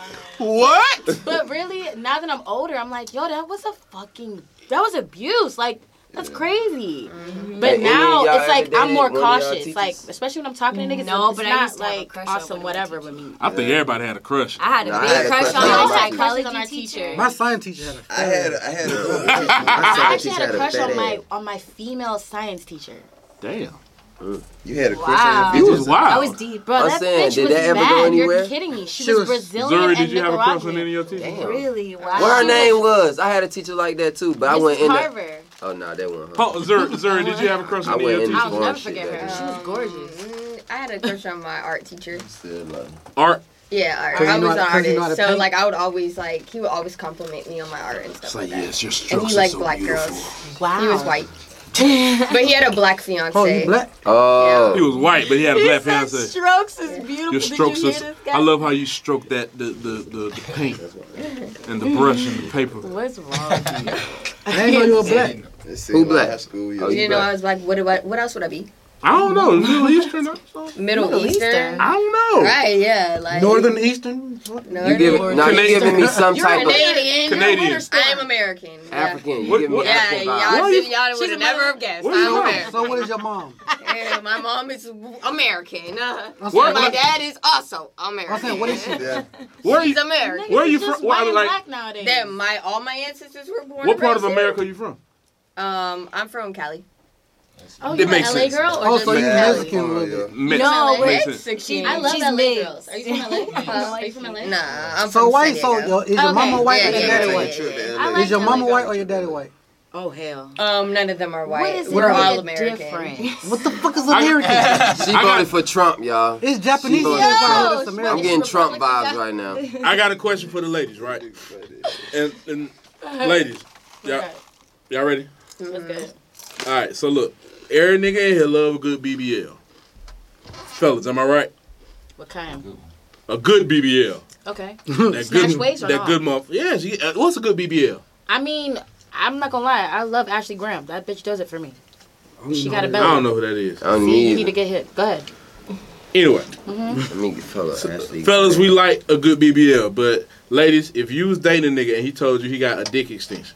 What? But really, now that I'm older, I'm like, yo, that was abuse. Like, that's crazy. But Hey, now any of y'all it's like ever I'm more dated one of y'all cautious. teachers? Like, especially when I'm talking to niggas. No, it's but I not used to have a like crush on awesome, one of the whatever with me. I think everybody had a crush. I had a No, I big had a crush crush on on my my psychology on our teacher. teacher. My science teacher had a I had a I actually had a crush fat on ass. my female science teacher. Damn. You had a crush Wow. on He your was features. wild. I was deep. Bro, I'm that saying, bitch did was that ever mad. go anywhere? You're kidding me. She She was was- Brazilian Zuri, and did you have a crush on Nicaraguan. any of your teachers? Damn. Really? Wow. What her name was? I had a teacher like that too, but I went Mrs. in there. Carver. Oh no, that wasn't her. Oh, Zuri, did you have a crush I on any of went your in teachers? I'll Foreign never shit forget her. back She was gorgeous. I had a crush on my art teacher. Still love her. Art. Yeah, art. 'Cause I you know was how- an 'cause you know how artist, to so paint? like I would always like he would always compliment me on my art and stuff It's like like, that. yes, your And strokes he are liked so black beautiful. girls. Wow. He was white, but he had a black fiance. Oh, you black? Oh. He was white, but he had a black fiance. Strokes is beautiful. Your strokes Did you is. hear this guy? I love how you stroke that the paint and the brush and the paper. What's wrong with you? I didn't know you were black. Who black? High school, Oh, yeah. You you didn't know black. I was like, what else would I be? I don't know. Middle Eastern. Middle Eastern. I don't know. Right? Yeah, like Northern Eastern? What? You giving? Now you giving me some You're type of Canadian. Canadian. I'm American. Yeah. African. You What- give me what- Yeah, African vibes. y'all would have never have guessed. Where you I'm from? American. So what is your mom? Yeah, my mom is American. I'm What- saying, My dad is also American. I'm saying, what is she? Yeah. Where He's you? American. Where you Just from? white Where, and like, black nowadays. Then all my ancestors were born. what and part of raised America are you from? here. I'm from Cali. Oh, It you an makes LA sense. girl or Oh, just so you Cali? Mexican a little bit. Mexican. No, Makes wait. sense. I love She's LA mixed. girls. Are you from LA? Are you from LA? Nah, I'm So from white, San so Diego. is your mama white Yeah, or your yeah, daddy yeah, white? yeah, I like Is your LA mama white girls. or your daddy white? Oh hell. None of them are What white. is it We're with all the American. difference? What the fuck is American? She I got- voted for Trump, y'all. It's Japanese. She voted Yo, for Trump. it's I'm American. getting Trump vibes right now. I got a question for the ladies, right? And ladies, y'all ready? That's good. All right. So look, every nigga in here love a good BBL. Fellas, am I right? What kind? A good BBL. Okay. That Snatch good, waist or that not? good motherfucker. Yeah. What's a good BBL? I mean, I'm not gonna lie. I love Ashley Graham. That bitch does it for me. She got a I belly. don't know who that is. I don't See, you need to need. get hit. Go ahead. Anyway, Let me Ashley. fellas, we like a good BBL, but ladies, if you was dating a nigga and he told you he got a dick extension,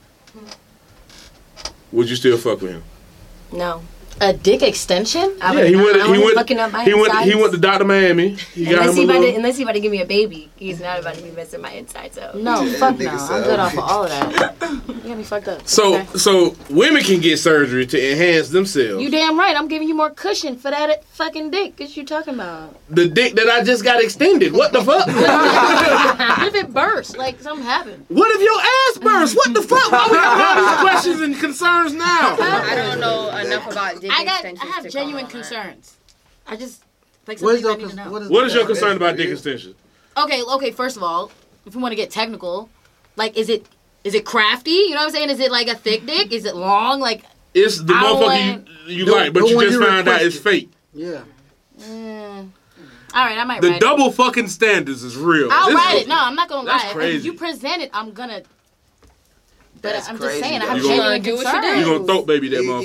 would you still fuck with him? No. A dick extension? I Yeah, would he not. went. I He wouldn't went. fucking up my He went. He insides. went to Dr. Miami. He got Unless him a little. unless he about to give me a baby, he's not about to be messing my insides up. No, fuck no. nigga I'm said, good off of all of that. You got me fucked up. So, Okay. so women can get surgery to enhance themselves. You damn right. I'm giving you more cushion for that fucking dick. What you talking about? The dick that I just got extended. What the fuck? What if it burst? Like something happened? What if your ass burst? What the fuck? Why we got all these questions and concerns now? I don't know enough about dick I extensions. have to genuine comment on that. concerns. I just like What is something I your need to know. What is your concern about dick extension? Okay. First of all, if we want to get technical, like, is it crafty? You know what I'm saying? Is it like a thick dick? Is it long? Like, It's the I motherfucker you The- like, but the you one just you found out it's requested. fake. Yeah. all right, I might The write it. double fucking standards is real. I'll This write is- it. No, I'm not gonna That's lie. crazy. If you present it, I'm gonna. But That's I'm crazy, just saying, I though. have You gonna- genuine Do what you concerns. You gonna throat baby that motherfucker.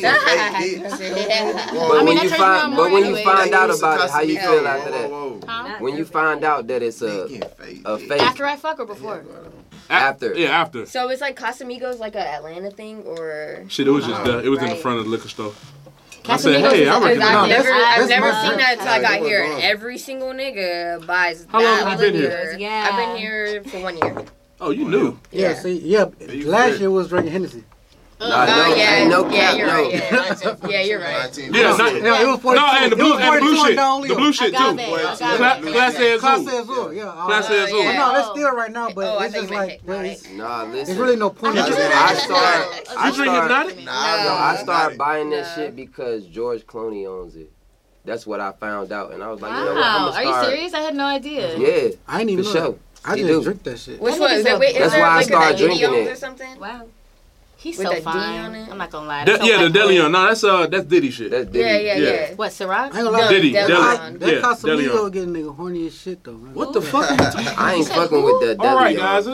But I mean, when that you turns me on find, more but when you anyway. find out Use about it, how you custom- feel after that? Huh? When you find out that it's a fake After I fuck or before? after. Yeah, after. So it's like Casamigos, like a Atlanta thing, or Shit, it was just it was in the Right. front of the liquor store. I said, Casamigos hey, is I a- reckon No, I've that- never, that's I've never my seen thing. that till I got Yeah, here. what's And wrong? every single nigga buys. How long that have you been here? liquor. Yeah. I've been here for 1 year. Oh, you knew. Yeah, Yeah. see, yeah. you Last good. year was drinking Hennessy. Nah, no, ain't no yeah, cap, you're no. right. Yeah, you're right. Yeah, Yeah, it was 42. no, and the It was blue 42 shit. down The Leo. blue shit too. Class says Class who? says who? Yeah. Class says who? yeah. Well, no, that's still right now, but Oh, I it's thought just you meant like, hypnotic. Nah, listen. there's really no point. I You drink hypnotic? I started buying that shit because George Clooney owns it. That's what I found out, and I was like, you know what? I'm Wow, gonna are you start. serious? I had no idea. Yeah, I ain't even for know. sure. I He just do. drink that shit. Which That one? nigga's Is there, a- wait, is That's there why I like started a drinking videos it. or something? Wow. He's With so the D fine. on it? I'm not gonna lie. Yeah, So the like- Deleon. No, that's Diddy shit. That's Diddy. Yeah. What, Ciroc? I ain't gonna lie. Diddy. Deli- Deli- That yeah, Casamigos Deleon. getting nigga horny as shit though. Man. What the fuck are you talking I ain't fucking with the All right, Deleon. guys.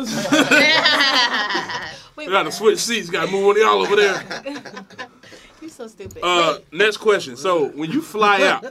We gotta switch seats. Gotta move on y'all over there. You're so stupid. Next question. So when you fly out,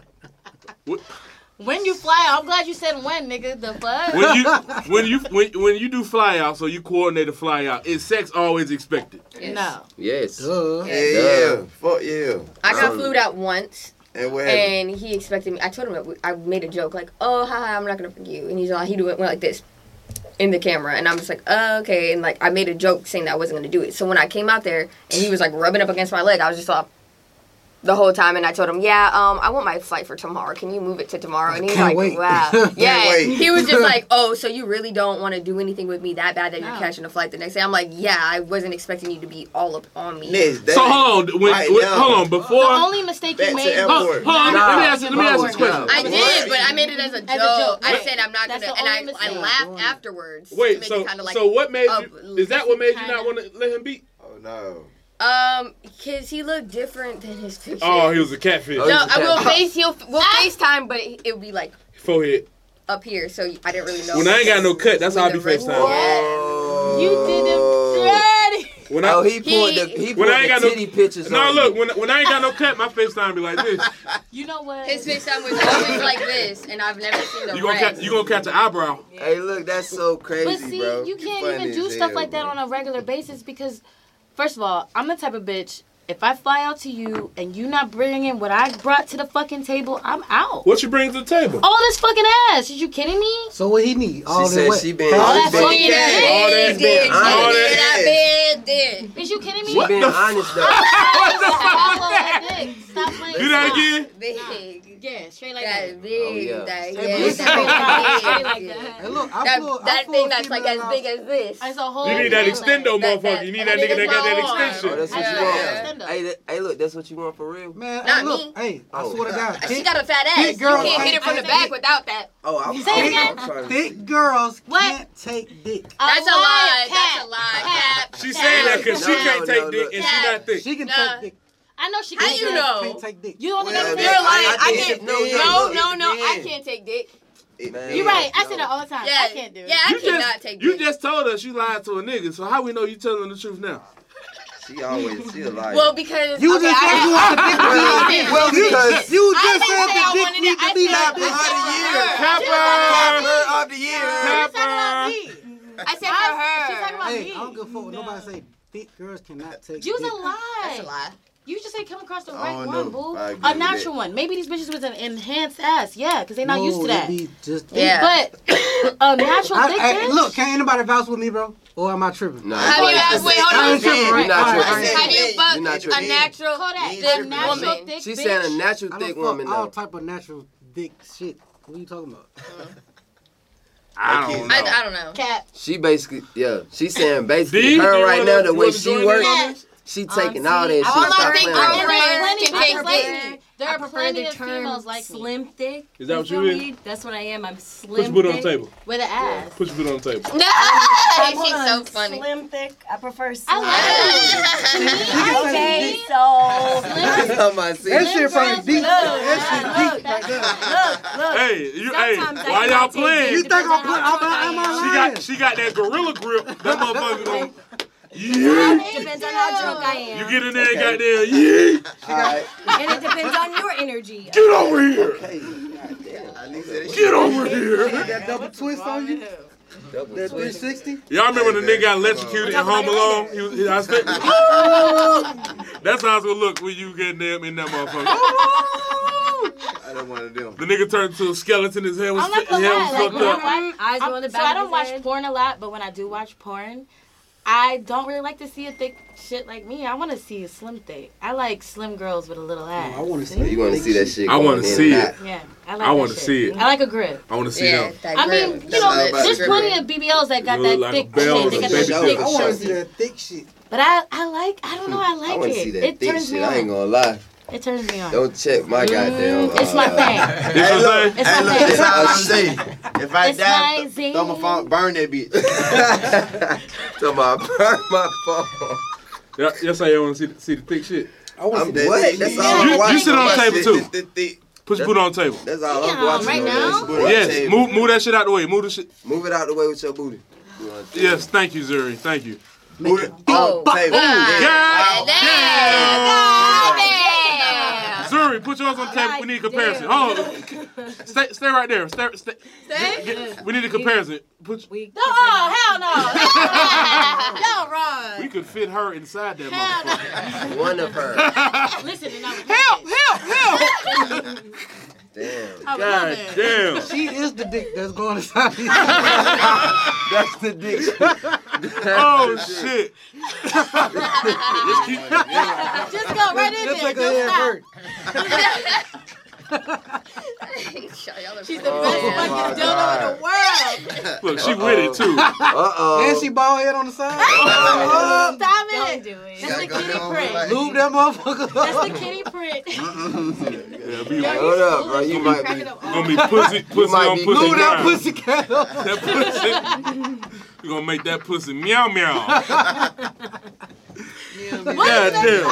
When you fly out, I'm glad you said when, nigga. The fuck? when you do fly out, so you coordinate a fly out, is sex always expected? No. Yes. Yeah. Fuck yeah. I got flued out once, And what happened? and he expected me. I told him that I made a joke like, "Oh, haha, I'm not gonna fuck you," and he went like this in the camera, and I'm just like, okay, and like I made a joke saying that I wasn't gonna do it. So when I came out there, and he was like rubbing up against my leg, I was just like. The whole time, and I told him, yeah, I want my flight for tomorrow. Can you move it to tomorrow? And he was Can't like, wait. wow. Can't Yeah. wait. He was just like, oh, so you really don't want to do anything with me that bad that you're No. catching a flight the next day? I'm like, yeah, I wasn't expecting you to be all up on me. Next day. So hold on. Hold on. Before. The only mistake Back you to made. airport. Hold on. Let me ask you this question. I did, but I made it as a joke. I Right. said I'm not That's gonna, the and only I mistake. laughed afterwards. to Wait. make So it kinda like, so what made you? Is that what made you kinda- not want to let him beat? Oh no. Cause he looked different than his picture. Oh, he was a catfish. Oh, No, he's a I will cat. we'll FaceTime, but it would be like Forehead. up here, so I didn't really know. When I ain't got no cut, that's how I be When the FaceTime. Yeah. You did him dirty. When I, Oh, he pulled when I ain't the got no titty pictures No, on look, you. when I ain't got no cut, my FaceTime be like this. You know what? His FaceTime was always like this, and I've never seen the You gonna catch an eyebrow. Hey, look, that's so crazy, But see, bro. you can't funny even do as stuff hell, like that bro. on a regular basis because, first of all, I'm the type of bitch. If I fly out to you and you not bringing what I brought to the fucking table, I'm out. What you bring to the table? All this fucking ass. Is you kidding me? So what he need? All She that said what? she been. All she that been- fucking dick. All that been all honest. that. Big. Is you kidding me? She been honest though. Stop playing. Do that again. Big. Yeah, straight like That that. big. yeah. That, Hey, yeah, listen. Straight like Hey, that. look, I that, pull, I that pull thing that's like as female big out. as this. It's a whole. You need that thing, extendo, like- motherfucker. You need that that nigga that got that nigga's Oh, extension. that's what Yeah. you want. Extendo. Hey, look, that's what you want for real? Man, Not hey, look, me. hey, I Oh. swear to God, She thick, got a fat ass. thick You girl can't hit it from the back without that. Oh, I'm Say it again. trying to thick girls What? can't take dick. That's a lie. Cap. That's a lie. Cap. She saying that because she No, can't no, take no, dick look. and she not thick. She can Nah. take dick. I know she How can. you Thick know? can't take dick. You don't think Well, that's You're fair? lying. I think can't. it- No, I can't take dick. Man, You're right. I say that all the time. Yeah, I can't do it. Yeah, I You cannot take you dick. just told us you lied to a nigga, so how we know you telling the truth now? She a liar. Well, because You okay, just said you want the dick to be like this. Well, because You I just didn't said say I the dick wanted need it. to I be said like I this. wanted her. Capper! of the year. I said for her. She's talking about Hey, me. I don't give a fuck what nobody say. Thick girls cannot take You's dick. a lie. That's a lie. You just say come across the I right don't one, know. boo. I agree A with natural that. one. Maybe these bitches with an enhanced ass. Yeah, because they're not No, used to it that. be just Yeah. But a natural dick bitch. Look, can anybody vouch with me, bro? Or am I tripping? Nah, How do you ask? Wait, hold I on. ain't tripping, right? You're not All right, tripping. all right. How do you You're fuck not a tripping. natural Kodak, thick a natural woman? thick She's bitch. saying a natural I thick don't fuck woman all though. type of natural dick shit. What are you talking about? I don't know. I don't know. Cat. She basically, yeah, she's saying basically D, her you right wanna- now the you way wanna she join in works, on this? she taking See, all that shit. all Stop my playing thick with girls her. Plenty can bitches take like dick. me. There I are prefer plenty the of term females like me slim thick. Is that what you feel is? me? That's what I am. I'm Put slim your foot on thick. the table. with an ass. Put your foot on the table. No, Hold she's on, so funny. Slim thick. I prefer slim. I love Okay, so That shit probably deep. That shit deep right there. Hey, Sometimes I why do y'all not take playing? You dick. think I'm putting? Am I lying? She got that gorilla grip. That motherfucker going. Yeah. Depends on how drunk I am. You get in there and goddamn, yeah. Alright. And it depends on your energy. Get over here. Hey, goddamn. I need that Get over here. That double twist on you? That 360? Y'all remember the nigga got electrocuted in Home Alone? I said, that's how it's gonna look when you get them in that motherfucker. I don't want to do. The nigga turned to a skeleton. His head was, I'm not his gonna head lie, was like, fucked when up. I'm Eyes on the so back I of don't his watch head. porn a lot, but when I do watch porn, I don't really like to see a thick shit like me. I want to see a slim thick. I like slim girls with a little ass. I want to see. You want to see that shit? I want to see it. Yeah, I like I want to see it. I like a grip. I want to see them. I mean, you know, there's plenty of BBLs that got that Look like a thick bell shit. with They a got baby that girl. thick I want to shit. see that thick shit. But I like, I don't know, I I like want to see it. that It thick turns shit. me I ain't on. gonna lie. It turns me on. Don't check my goddamn. It's my thing. This Hey, what look, I'm saying? It's hey, my look, thing. this all I'm saying. If I It's die, my zing. throw my phone, burn that bitch. Talking about burn my phone. Yeah, yes, I want to see the thick shit. I want I'm to see what? that. That's Yeah. all You- I'm watching. you sit on the table, too. Thick. Put your booty on the table. That's all I'm Damn, watching. right on now? that. Yes, move that shit out the way. Move the shit. Move it out the way with your booty. Yes, thank you, Zuri. Thank you. Move it Oh. on the table. God Damn. Zuri, put yours on the table. We need a comparison. Hold on. Stay right there. Stay. We need a comparison. Oh, hell no. Y'all wrong. We could fit her inside that motherfucker. One of her. Listen, and I'm Help! Damn. God damn. She is the dick that's going inside. That's the dick. Oh shit. Just go right in Just there. like her head hurt. She's the best fucking dildo in the world. Look, she with it too. Uh-oh. And she bald head on the side. Stop Don't it. do it. That's the Gotta kitty go print. like- Lube that motherfucker. That's the kitty print. Yeah, be Hold up, bro. You might be. gonna be pussy might on be- pussy. Lube that grind. pussy cat up. That pussy. We gonna make that pussy meow meow. God damn.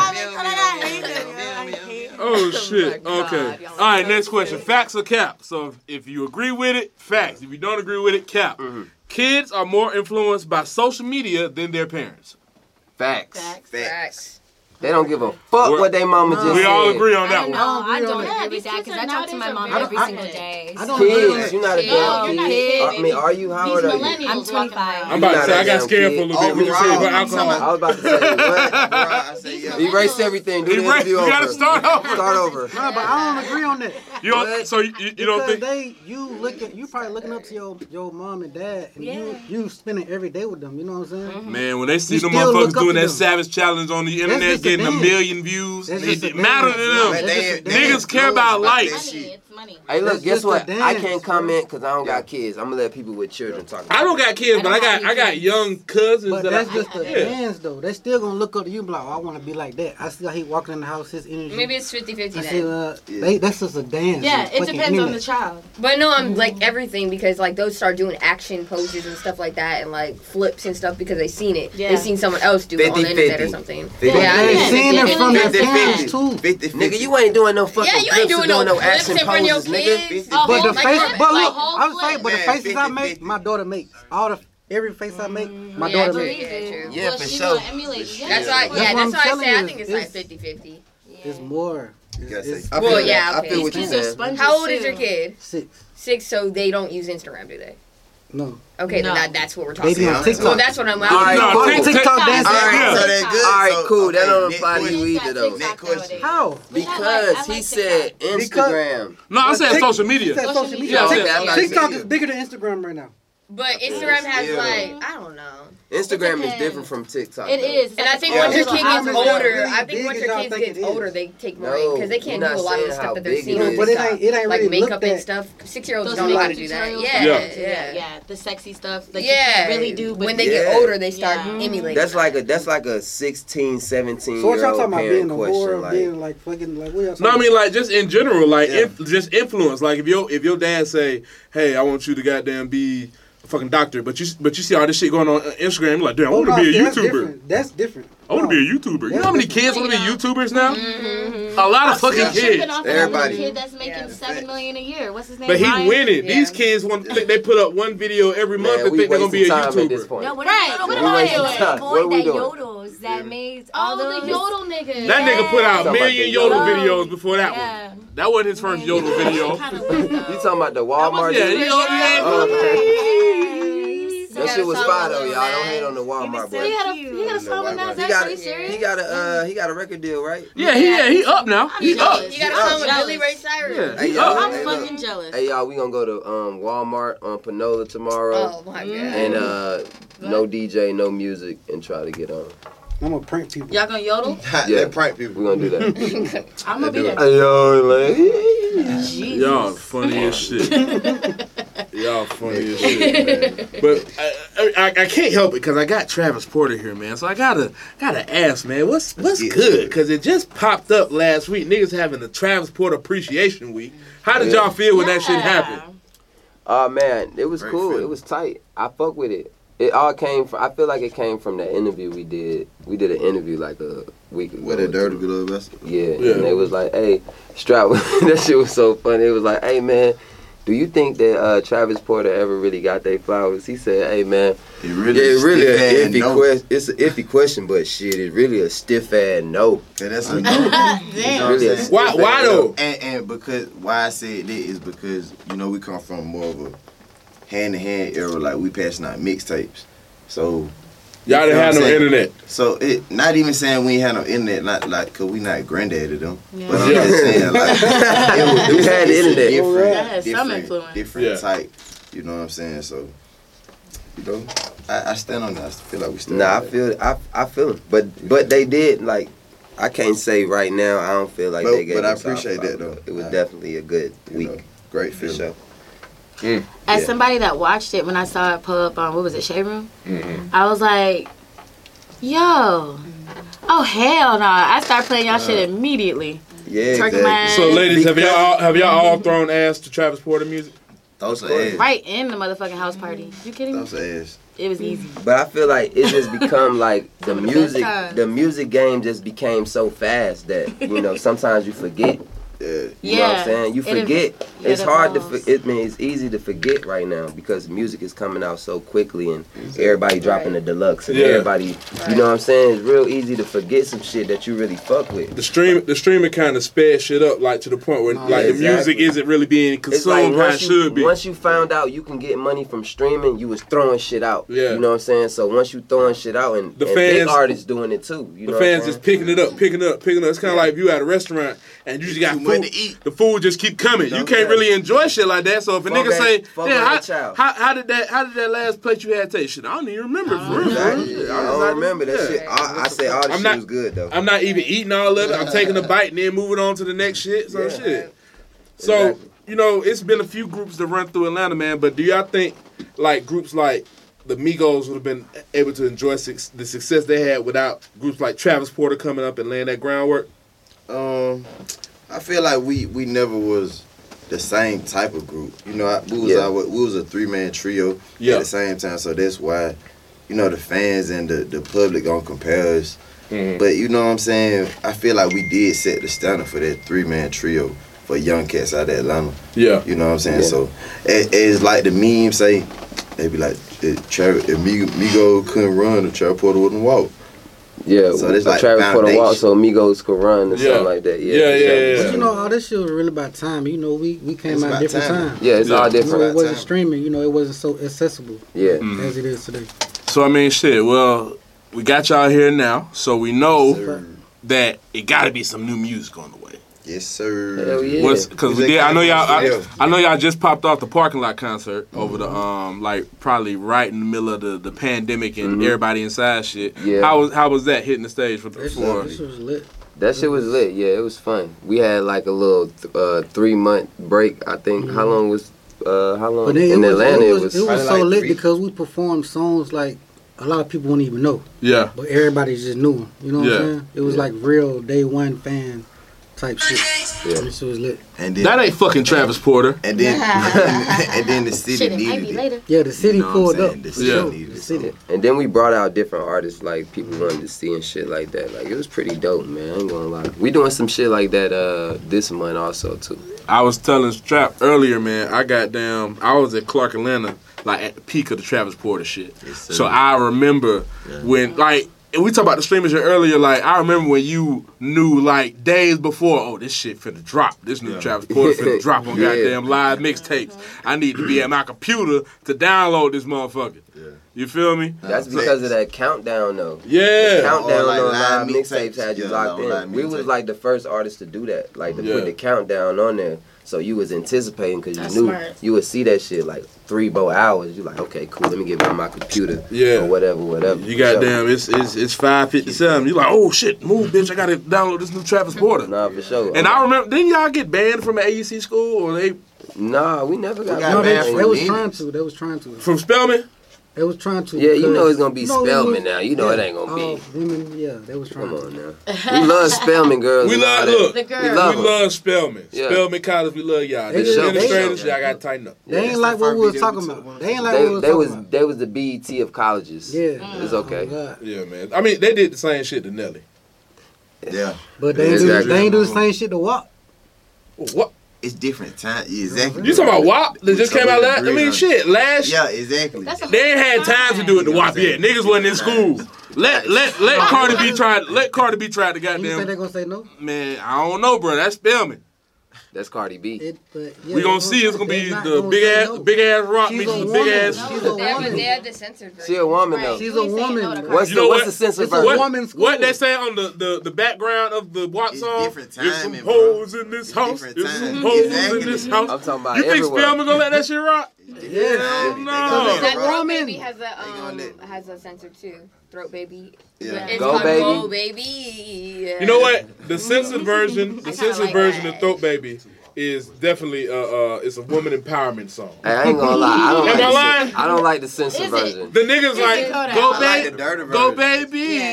Oh shit. Okay. All right. Next question. Facts or cap? So if you agree with it, facts. If you don't agree with it, cap. Kids are more influenced by social media than their parents. Facts. Facts. They don't give a fuck what they mama just We said. all agree on that one. No, I don't Yeah, agree with these that kids because I are talk to my nowadays mom are every very single ignorant. day. I don't agree on Kids, it. you're not a No, damn you're not a kid. kid, I mean, are you? How These old are you? millennials I'm walking 25. around. I'm about to say I got Damn scared kid. for a little bit. When you Overall, said about I alcohol. was about to say, what? I say yeah. Erase everything. Do the Erase- interview you gotta over. start over. Start over. No, but I don't agree on that. You don't, so you don't Because think? you probably looking up to your mom and dad, and you spending every day with them. You know what I'm saying? Man, when they see You them still look motherfuckers up doing to that them. savage challenge on the internet, just a getting a dance. million views, That's it just a matter to dance. them. They- Niggas care about likes. It's money. Hey, look, That's guess just a what? I dance, can't bro. comment because I don't got kids. I'm gonna let people with children talk. I don't got kids, but I got young cousins But that that's I, just the yeah. dance, though. They still gonna look up to you and be like, oh, I want to be like that. I see how he walking in the house, his energy. Maybe it's 50-50 I see, then. that's just a dance. Yeah, It's it fucking depends on the internet. child. But no, I'm like everything because like those start doing action poses and stuff like that and like flips and stuff because they seen it. Yeah. They seen someone else do it on the 50-50. internet or something. 50-50. Yeah, I They think seeing it 50-50. from their 50-50. parents too. 50-50. Nigga, you ain't doing no fucking Yeah, you flips ain't or doing no flips action in front of your poses, nigga. kids. A But whole the face, flip, but a look, whole I'm saying, flip. but the Man, faces I 50-50. make, my daughter makes. Every face I make, my Yeah, daughter true. makes. Yeah, true. Yeah, Well, for she sure. gonna emulate. Yeah. That's why. That's Yeah, what I'm that's why I telling say I you, think it's it's- like 50-50. It's more. You gotta say- It's I Well, feel- yeah, I okay. feel what These you're kids are saying. sponges How old is too. your kid? 6. 6, so they don't use Instagram, do they? No. Okay, No. then that's what we're talking They be on about. TikTok. Well, that's what I'm. All right, No, cool. take- TikTok take- dancing. All right, Yeah. So that's good. All right, So, cool. That don't next apply to question. you either, though. Next question. How? Because he said Instagram. No, I said social media. He said social media. Yeah, I said- TikTok, I TikTok said- is bigger than Instagram right now. But Instagram has Yeah. like I don't know. Instagram is depends. different from TikTok. It though. is. And I think Yeah. once your Yeah. kid How gets is it older, really I think big once as your y'all kids think get it is? older, they take more No, because they can't you're do a not lot of the saying stuff how that they're big seeing it on is. But it TikTok. ain't really Like makeup looked and at. stuff. 6-year-olds Those don't know how to makeup do that. tutorials Yeah, that they do, yeah. yeah. The sexy stuff that Yeah, you can't really do. But when they Yeah. get older, they start Yeah. emulating. That's like a 16, 17 So what year y'all old talking about? Being parent a question. whore, Like, being like fucking like what y'all talking No, I mean like just in general, like Yeah. just influence. Like if your dad say, "Hey, I want you to goddamn be a fucking doctor," but you see all this shit going on Instagram, you're like, "Damn, I want to be a That's YouTuber. different. That's different. I want to be a YouTuber." You know how many kids want to be YouTubers now? Mm-hmm. A lot of fucking Still kids. tripping off of that Everybody. little kid that's making Yeah. $7 million a year. What's his name? But he Ryan? winning. Yeah. These kids want think they put up one video every month man, and we think they're gonna be a wasting time at this YouTuber. point. No, what Right, is what what am I is doing? the What boy we that doing? yodels that made all Oh, the those yodel nigga. That nigga put out a Talking about million the yodel yodel. videos before that Yeah. one. That wasn't his first yodel video. Kind of lit, though. You talking about the Walmart? Yeah, dude? you know, Oh, okay. That's got shit a was song fire with though, Lil y'all. Don't Nas. hate on the He was Walmart so boy. He got a song with Nas He X. got Are you serious? he got a record deal, right? Yeah, he up now. He up. You got a song with Billy Ray Cyrus. Yeah, Hey, he y'all, up. I'm hey, fucking look. jealous. Hey y'all, we gonna go to Walmart on Panola tomorrow, Oh my god. and no DJ, no music, and try to get on. I'm gonna prank people. Y'all gonna yodel? Yeah. They prank people. We gonna do that. I'm gonna be there. Hey yo, like. Jesus. Y'all funny as shit. Y'all funny as shit, man. But I can't help it because I got Travis Porter here, man. So I gotta ask, man, what's good? Because it just popped up last week. Niggas having the Travis Porter Appreciation Week. How did y'all feel when that shit happened? Oh man, it was Great cool. feeling. It was tight. I fuck with it. It all came from. I feel like it came from that interview we did. We did an interview like a week ago. With a dirty good vessel. Yeah, Yeah. and they was like, "Hey, Strap." That shit was so funny. It was like, "Hey man, do you think that Travis Porter ever really got their flowers?" He said, "Hey man, It really, yeah, really an iffy no. question. It's an iffy question, but shit, it's really a stiff ass no. Yeah, that's a no. Damn. Really a saying? stiff Why ass though? And because why I said that is because we come from more of a hand-to-hand era, like we passing out mixtapes. So Y'all didn't have no internet. So it not even saying we ain't had no internet, not like cause we not granddaddy them. Yeah. But I'm Yeah. just saying like it We had the it's a internet. different, That has some different, influence. different Yeah. type. You know what I'm saying? So I stand on that. I feel like we stand. Nah, I on that. feel I feel it. But they did like I can't say right now I don't feel like But- they gave but I us our appreciate that, flowers. though. It was I- definitely a good week know, great for feeling. sure. As Yeah. somebody that watched it when I saw it pull up on, what was it, Shade Room? I was like, yo. Oh, hell no. I started playing y'all shit immediately. Yeah, Twerking my ass. So, ladies, have y'all all thrown ass to Travis Porter music? Those are ass. Right in the motherfucking house party. You kidding me? Those are ass. It was easy. But I feel like it just become like the Some of the best music. times. The music game just became so fast that sometimes you forget. Yeah. You know what I'm saying? You It forget. it It's hard to. evolves. It's easy to forget right now because music is coming out so quickly and everybody dropping the deluxe and Yeah. everybody. You know what I'm saying? It's real easy to forget some shit that you really fuck with. The streaming kind of sped shit up, like to the point where like the music exactly. isn't really being It's like consumed how it should be. once you found out you can get money from streaming, you was throwing shit out. Yeah. You know what I'm saying? So once you throwing shit out and, The and big fans- artists doing it too. You The know fans what I'm just picking it up. It's kind of like if you at a restaurant and you just got Too much food to eat. The food just keep coming. You No, can't yeah. really enjoy shit like that. So if a Fuck nigga that- say, fuck "Yeah, that child." how did that last plate you had taste?" Shit, I don't even remember. For real. Exactly. I don't remember that Yeah. shit. I say all the I'm shit not- was good though. I'm not even eating all of it. I'm taking a bite and then moving on to the next shit. So Yeah. shit. So Exactly. it's been a few groups that run through Atlanta, man. But do y'all think like groups like the Migos would have been able to enjoy the success they had without groups like Travis Porter coming up and laying that groundwork? I feel like we never was the same type of group. You know, we was a 3-man trio Yeah. at the same time. So that's why, the fans and the public gonna compare us. But you know what I'm saying? I feel like we did set the standard for that 3-man trio for young cats out of Atlanta. Yeah. You know what I'm saying? Yeah. So it's like the memes say, they be like, if Migo couldn't run, the Travis Porter wouldn't walk. Yeah, So it's like Travis Porter walk foundation. so Migos could run or Yeah. something like that. Yeah. But you know, all this shit was really about time. You know, we came It's out about different time. time. Yeah, it's Yeah. all You know, different. it wasn't time. streaming. You know, it wasn't so accessible Yeah. as it is today. So I mean, shit. Well, we got y'all here now, so we know that it got to be some new music on the way. Yes, sir. Hell yeah. Because we did. I know y'all. I know y'all just popped off the parking lot concert over the like probably right in the middle of the pandemic and everybody inside shit. Yeah. How was that hitting the stage for? This was lit. That shit was lit. Yeah, it was fun. We had like a little 3-month break. I think. How long was? How long But then in Atlanta? it was probably so like lit 3. because we performed songs like a lot of people wouldn't even know, Yeah. but everybody just knew them. You know what Yeah. I'm saying? It was like real day one fan type shit. Yeah. This shit was lit. And then, That ain't fucking Travis Porter. and then the city Shit, it might needed be it. later. Yeah, the city You know what pulled I'm up. saying? The For city sure. needed The it. city. And then we brought out different artists like people wanted to see and shit like that. Like it was pretty dope, man. I ain't gonna lie. We doing some shit like that this month also too. I was telling Strap earlier, man. I was at Clark Atlanta, like at the peak of the Travis Porter shit. Yes, sir. So I remember when, like, and we talked about the streamers here earlier. Like, I remember when you knew, like, days before, oh, this shit finna drop. This new Travis Porter finna drop on Yeah. goddamn live mixtapes. I need to be at my computer to download this motherfucker. Yeah. You feel me? That's because of that countdown though. Yeah. Countdown Or like on live live mixtapes. mixtapes had you Yeah, locked on live in. We was mixtapes. like the first artists to do that, like to Yeah. put the countdown on there. So you was anticipating because you That's knew smart. you would see that shit like 3 more hours. You like, okay, cool. Let me get on my computer. Yeah. Or whatever. You goddamn, it's 5:57. You like, oh shit, move, bitch! I gotta download this new Travis Porter. Nah, for sure. And I remember, didn't y'all get banned from an AEC school or they Nah, we never got. got No, they, banned they from was Nene. trying to. They was trying to. from Spelman? They was trying to. Yeah, you know because- it's gonna be you know, Spelman was- now. You know it ain't gonna be. Women, yeah, they was trying Come to. on now. We love Spelman girls. We and all love that. look. The We girl. love her. love Spelman. Yeah. Spelman College, we love y'all. They The just- administrators, they- y'all gotta tighten up. They ain't that's like the what first we was video talking we took about. one. They ain't like what we was talking about. They was the BET of colleges. Yeah. It's okay. Oh, God. Yeah, man. I mean, they did the same shit to Nelly. Yeah. But they ain't, Exactly. do, they ain't do the same shit to WAP. What? It's different time. Yeah, exactly. You talking about WAP that just We came out last? I agreed mean, on- shit, last. Yeah, exactly. That's a They ain't had time to do it to WAP yet. Niggas wasn't in school. Let Cardi B try. Let Cardi B try the You think they goddamn. gonna say no? Man, I don't know, bro. That's Spelman. That's Cardi B. But yeah, We gonna they see. It's gonna they be not the gonna big say ass, no. big ass rock She's meets a the woman. big ass. She's a They woman. have the censored version. She a woman Right. though. She's You a ain't saying woman. no to What's You the know what's what? the censored It's a version? woman's school. What they say on the background of the WAP It's song? different There's some timing, bro. hoes in this It's house. different There's some timing. hoes Exactly. in this I'm house. talking about You think everywhere. Spelman gonna let that shit rock? Yeah. Hell They no. gonna That let Throat Woman. Baby has gonna a censored too. Throat Baby. Yeah. It's Go called Baby. Go Baby. You know what? The censored version, the kinda censored like version that. of Throat Baby is definitely it's a woman empowerment song. Hey, I ain't gonna lie. Am I lying? I don't like the censored Is it? version. The niggas like Kodak? go I like the baby, dirty go version.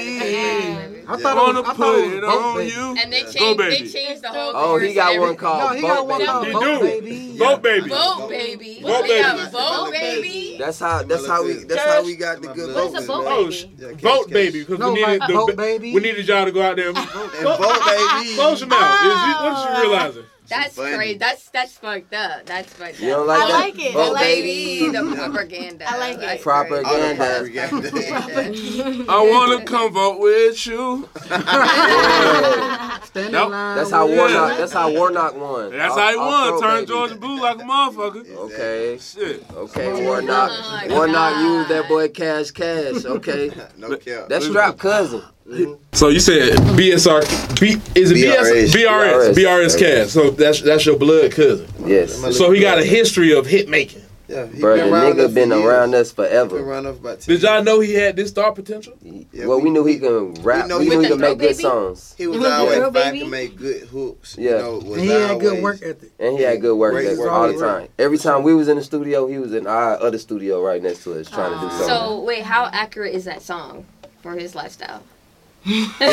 baby. I I thought wanna it was, I put thought it both on baby. you. And they Go changed, Baby. the whole Oh, he got one No, called he got Vote one Baby. called He Vote do. Baby. Vote baby. Vote Baby. Vote We got Baby. Vote Baby. That's how we got the good What's a votes. vote man. Oh, baby? vote baby, because No, we needed like, the vote baby. we needed y'all to go out there and And vote, baby. close your mouth. What is you realizing? That's funny. crazy. That's fucked up. That's fucked up. You don't like I that? like it. I Vote like Baby. it. The propaganda. I like it. That's Propaganda. I wanna come vote with you. Stand Nope. in line. That's how with- Warnock. That's how Warnock won. That's Off- how he off won. Throat Turned Baby. Georgia blue like a motherfucker. Okay. Shit. Okay, Warnock. my Warnock God. used that boy Cash. Okay. No cap. That's Strap cousin. So you said BSR? Is it BRS. BRS? BRS Cash. So that's your blood cousin. Yes. So he got a history of hit making. Yeah, he Bro, the around us nigga been for years. around us Been forever. around us about 10 Did y'all know he had this star potential? Yeah, Well, we knew he can rap. know We he knew he was could make the good Throat Baby? songs. He was Was always Throat back Baby? and make good hooks. Yeah. You know, was And he had good always- work ethic. And he had good work Great ethic work all the ethic. time. Every time we was in the studio, he was in our other studio right next to us trying to do something. So wait, how accurate is that song for his lifestyle? Are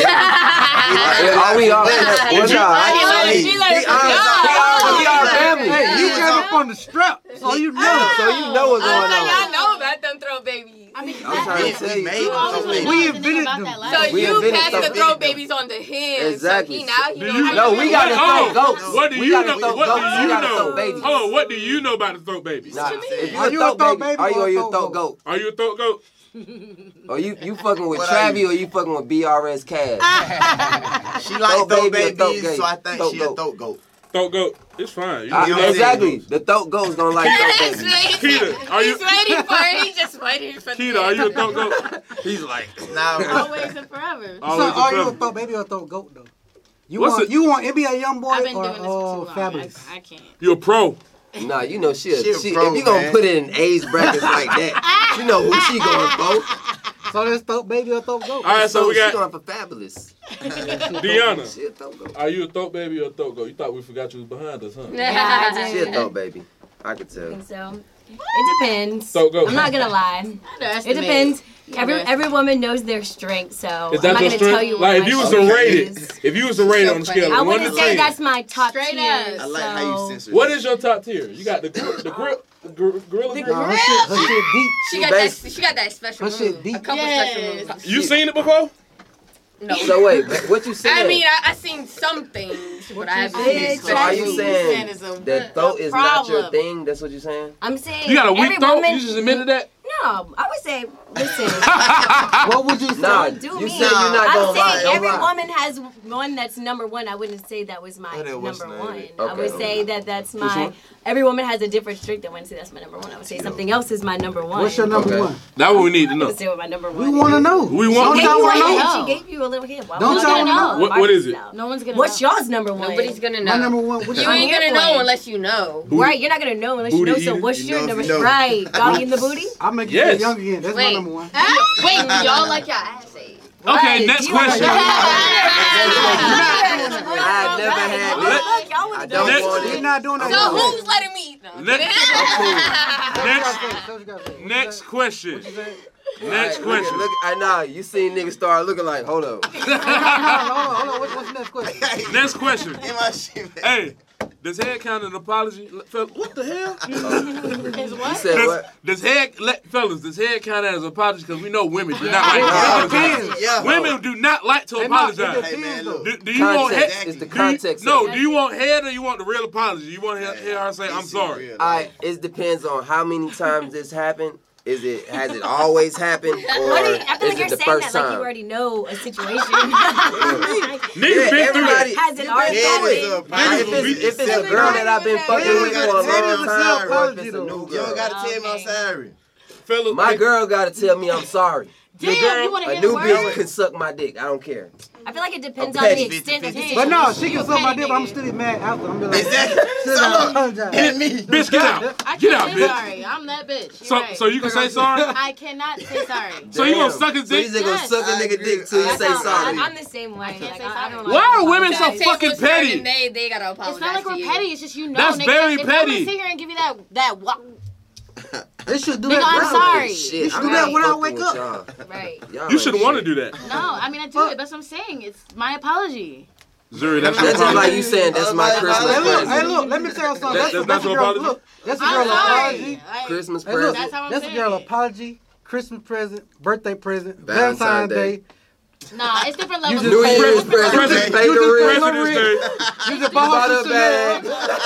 we all? What's She up? like, We are family. Hey, you came up on the strap, so you know. So you know what's going I on. know about them Throat Babies. I mean, I'm trying to tell you. made We invented them. So We you invented passed the something. Throat Babies on to him. Exactly. So he now he Do don't you- have No, to we got to Hold throw on. goats. What do We you gotta know? throw What goats. do We you gotta know? throw babies. Hold on. What do you know about the throat babies? Nah, if Are you you a a throat throat baby, baby are you or or a you a throat throat goat? goat? Are you a throat goat? Or you fucking with What are Travi you? or you fucking with BRS Cash? She like Throat throat baby or throat babies, gay? so I think Throat she a goat. throat goat. Throat goat. It's fine. I- You know exactly. The throat goats don't like throat He's babies. Keita, are you- He's waiting for it. He's just waiting for Keita, are you a throat goat? He's like, Nah, bro. always and forever. So Always are you a forever. throat baby or a throat goat though? You What's want it- you want NBA young boy I've been or doing this for too long. Fabulous? I can't. You a pro. nah, you know she She a pro, if you gonna man. put it in age brackets like that, you know who she going for. So that's throat baby or throat goat? All right, so we she got going for Fabulous. Deanna. She a throat goat. Are you a throat baby or a throat goat? You thought we forgot you was behind us, huh? Yeah, I She a do. throat baby. I could I tell. think so. It depends. Throat goat. I'm not gonna lie. It depends. Every woman knows their strength, so Is I'm that not your gonna tell strength? you what Like if my you was to strength rate it, is. if you was to rate it on a scale I of 1 to wouldn't say 10, that's my top Straight tier. up. I like how you so- censor what it. is your top tier? You got the grip, gorilla grip. Nah, her shit deep. She got that special Her shit move. deep. A couple Yes. special moves. You seen it before? No. So wait, what you saying? I mean, I seen some things, but I haven't saying? seen so are you Travis saying is a- that throat is not your problem. thing? That's what you're saying? I'm saying You got a weak every throat? woman- You just admitted that? No, I would say Listen, What would you say? Nah, do you me. said you're not I'm gonna lie. saying Don't every lie. woman has one that's number one. I wouldn't say that was my Oh, what's number name? one. I Okay. would say that that's Which my. one? Every woman has a different streak. I wouldn't say that's my number one. I would say something else is my number one. What's your number Okay. one? That's what we need to I know. would say what my number We one. want to know. We want- She Don't gave you a y'all hint. want to know? She gave you a little hint. Why Don't would y'all I know? What is it? know? No one's gonna What's know. y'all's number one? Nobody's gonna know. My number one. What You you ain't gonna know unless you know. Right, you're not gonna know unless you Booty know. So eating? what's You your know if number? you know. Right, dog eating the booty. I make you Yes. feel young again. That's my Wait. number one. Wait, y'all like your ass ate. Okay, Right. next You question. I Right. never had Let- that. Look, y'all I would don't Next- want We're it. not doing that. So who's letting me eat? No. Next question. Next Right, question. Look, I know you seen niggas start looking like, hold up. Hold on. What's the next question? Next question. Get my shit back. Hey, does head count an apology? What the hell? Is You what? said what? Does head, fellas, does head count as an apology? Because we know women do not like It to depends. apologize. Yeah. Women do not like to Hey, apologize. it Hey, man, depends, look. though. Do you want Context. head? It's the do you- context. No, of do you want head or you want the real apology? You want to hear her say, I'm sorry. it depends on how many times this happened. Has it always happened, or What do you- I feel is like you're it the saying first that like you time? already know a situation. Niggas Yeah, been through that. everybody. Has it already Yeah, happened? If it's a girl that I've been fucking with for a long time, or if it's a new You don't girl. gotta tell me I'm Okay. sorry. Fellas, My girl gotta tell me I'm sorry. Damn, you want to A hear the new word? bitch can suck my dick. I don't care. I feel like it depends A on the petty extent of the 50-50. situation. But no, she You can suck my petty dick, but I'm nigga. still be mad after. I'm be like, Exactly. still So, apologize. hit me. bitch, get out. I Get can't out, say bitch. sorry. I'm that bitch. You're So, right. so you can say sorry? I cannot say sorry. So you gonna Damn. suck his So you dick? just gonna Yes. suck a I nigga agree. dick till you That's say That's how- sorry. I'm the same way. I can't Like, say I don't sorry. like Why are to women so apologize. fucking Who's certain, petty? They gotta apologize It's not like to we're you. petty. It's just you know. That's nigga, very if I'm petty. gonna sit here and give you that walk. They should do Nigga, that. I'm now. sorry. Shit, You should I'm do that not when I fucking wake with up. y'all. Right. Y'all You ain't shouldn't want to shit. do that. No, I mean I do it. That's what I'm saying. It's my apology. Zuri, that's your That's just like apology. you saying that's my Christmas Hey, present. look, let me tell you something. That's not a your girl. apology? Look, that's a I'm girl sorry. apology. Christmas Hey, look, present. That's how I'm that's a saying girl it. apology, Christmas present, birthday present, Valentine's Valentine's Day. Day. Nah, it's different You levels. just New pay- Year's you present. President- Pay the you rent. just President's Day. You just Bought bought a her bag.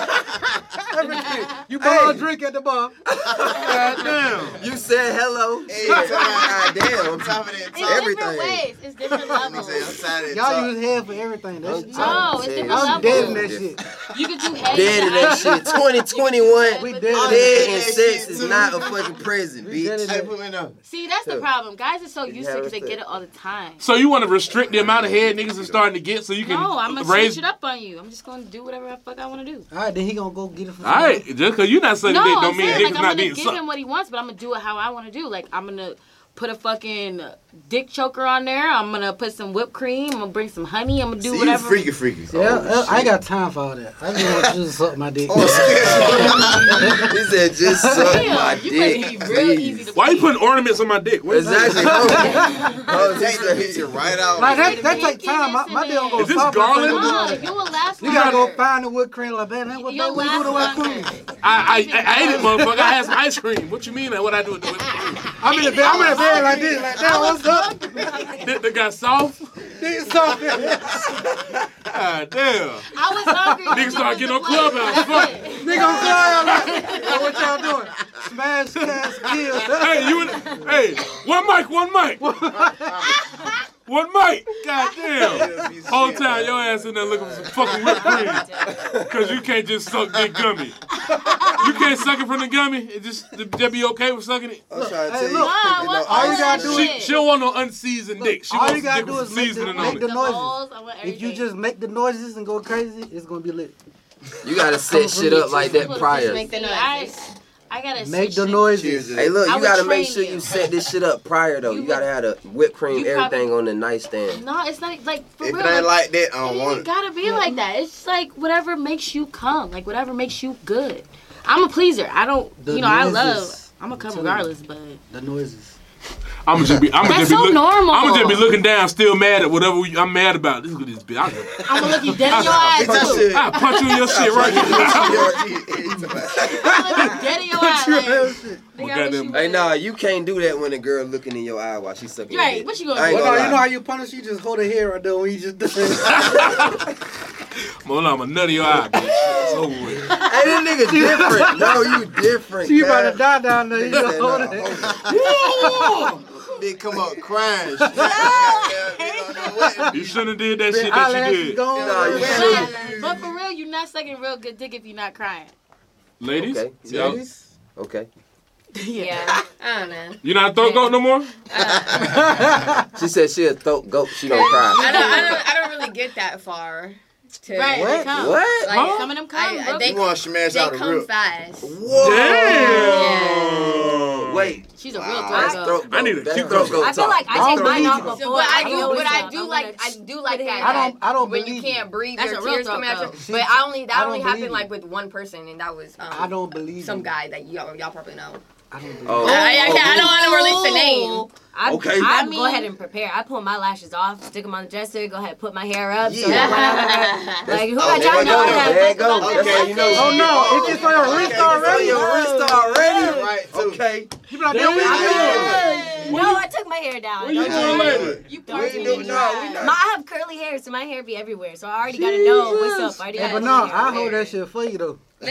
everything. You bought her a drink at the bar. Goddamn. You said hello. Hey, Shit. I'm Goddamn. on top of that It's talk. Everything. different ways. It's different Nigga levels. say I'm tired of that Y'all talk. use head for everything. That shit. No, it's different I'm dead in levels. that shit. You could do head. Dead in that shit. 2021. We dead. Dead and sex is not a fucking present, We dead bitch. in Hey, that. put me down. See, that's the problem. Guys are so You used to it because they have get it all the time. So you want to restrict the amount of head niggas are starting to get so you can No, I'm gonna raise. switch it up on you. I'm just gonna do whatever the fuck I want to do. All right, then he gonna go get it from All right, just because you're not sucking No, dick I'm don't mean saying dick like is I'm not gonna being give sucked. him what he wants, but I'm gonna do it how I want to do. Like I'm gonna put a fucking dick choker on there. I'm gonna put some whipped cream. I'm gonna bring some honey. I'm gonna do See, you whatever. freaky. Yeah, I ain't got time for all that. I just want you to suck my dick. He said just suck Damn, my you dick. must be real please. easy to Why you please. putting ornaments on my dick? What is that? Exactly. Oh, take the picture right out. Like Wait a that minute, take time. My dick don't go Is this soft. garland? No, you will last You longer. gotta go find the whipped cream. Like, man, what You'll we do last the whipped longer. cream? I ate it, motherfucker. I had some ice cream. What you mean? What I do with the whipped cream? I'm in the bed like this. Like, damn, what's up? They got soft. Dick soft. God damn. I was hungry. Niggas start getting on Clubhouse. Fuck. Nigga on fire. Like, what y'all doing? Smash, cast, kill. Hey, one mic. One mic. God damn. Whole time your ass in there looking for some fucking whipped cream. Cause you can't just suck dick gummy. You can't suck it from the gummy. It just they be okay with sucking it. I'm trying to Hey, tell you. look. Nah, what? all you gotta do is- She don't want no unseasoned dick. She all wants you gotta dick do with is some make seasoning the on it. noises. balls, I want If you everything. just make the noises and go crazy, it's gonna be lit. You gotta set shit up like that prior. Make the See, noises. I gotta Make switch the it. noises. Hey, look, I you would gotta make train sure you. you set this shit up prior though. You You gotta have the whipped cream, You everything on the nightstand. No, it's not like for If real. it ain't like that, I it don't ain't want it. gotta be like that. It's just like whatever makes you come, like whatever makes you good. I'm a pleaser. I don't, The I noises. love. I'm gonna come regardless, but The noises. I'm just be That's so normal. I'm gonna just be looking down, still mad at whatever I'm mad about. Look at this bitch. I'm gonna look you dead in your eyes Bitch, I too. should. I punch you in your shit right here. I'm gonna look you dead in your eyes. Like, nigga, I wish goddamn- you Hey, would. nah, you can't do that when a girl looking in your eye while she's sucking your Right, dick. what you gonna I ain't do? Well, gonna no, you know lie. how you punish? You just hold her hair right there when you just do it. Hold on, I'm a nut in your eye, bitch. It's over with. Hey, this nigga different. No, you different. She about cuz. to die down there. You Nigga just said, hold nah, it. hold it. Bitch come up crying. You shouldn't have did that shit that Eyelashes you did. gone. Nah, you shouldn't. But for real, you're not sucking real good dick if you're not crying. Ladies? Okay. Y'all- Ladies? Okay. Yeah. I don't know. You not a throat goat no more? She said she a throat goat. She don't cry. I don't really get that far. To, Right, What? they come. What? Like, Some of them come. I- bro. they- You want to smash They out the come rip. fast. Whoa. Wait. She's a real That's throat throat goat. goat. I need a That's cute throat goat. goat I feel talk. like I take mine off believe before. But I know do, it's but I up. do I'm like gonna I do like that. I don't when you believe can't breathe, That's your a real tears throat coming out. goat. But I that don't only believe happened it. like with one person, and that was I don't believe some you. guy that y'all probably know. I don't believe Oh. I don't want to release the name. Okay. I I mean- go ahead and prepare. I pull my lashes off, stick them on the dresser, go ahead, put my hair up. So Yeah. whatever. Like, who got there y'all you know go. that? There you go. Fuck Okay, you know. Oh no, it's just on your wrist It's on already. your wrist already. Right, too. Okay. You be like, Then damn, we what you No, I took my hair down. What you Don't doing do it. later? You We party ain't doing in no. your We eyes. not. I have curly hair, so my hair be everywhere. So I already gotta know what's up. I already Hey, gotta but know no, my I hair. hold that shit for you though. The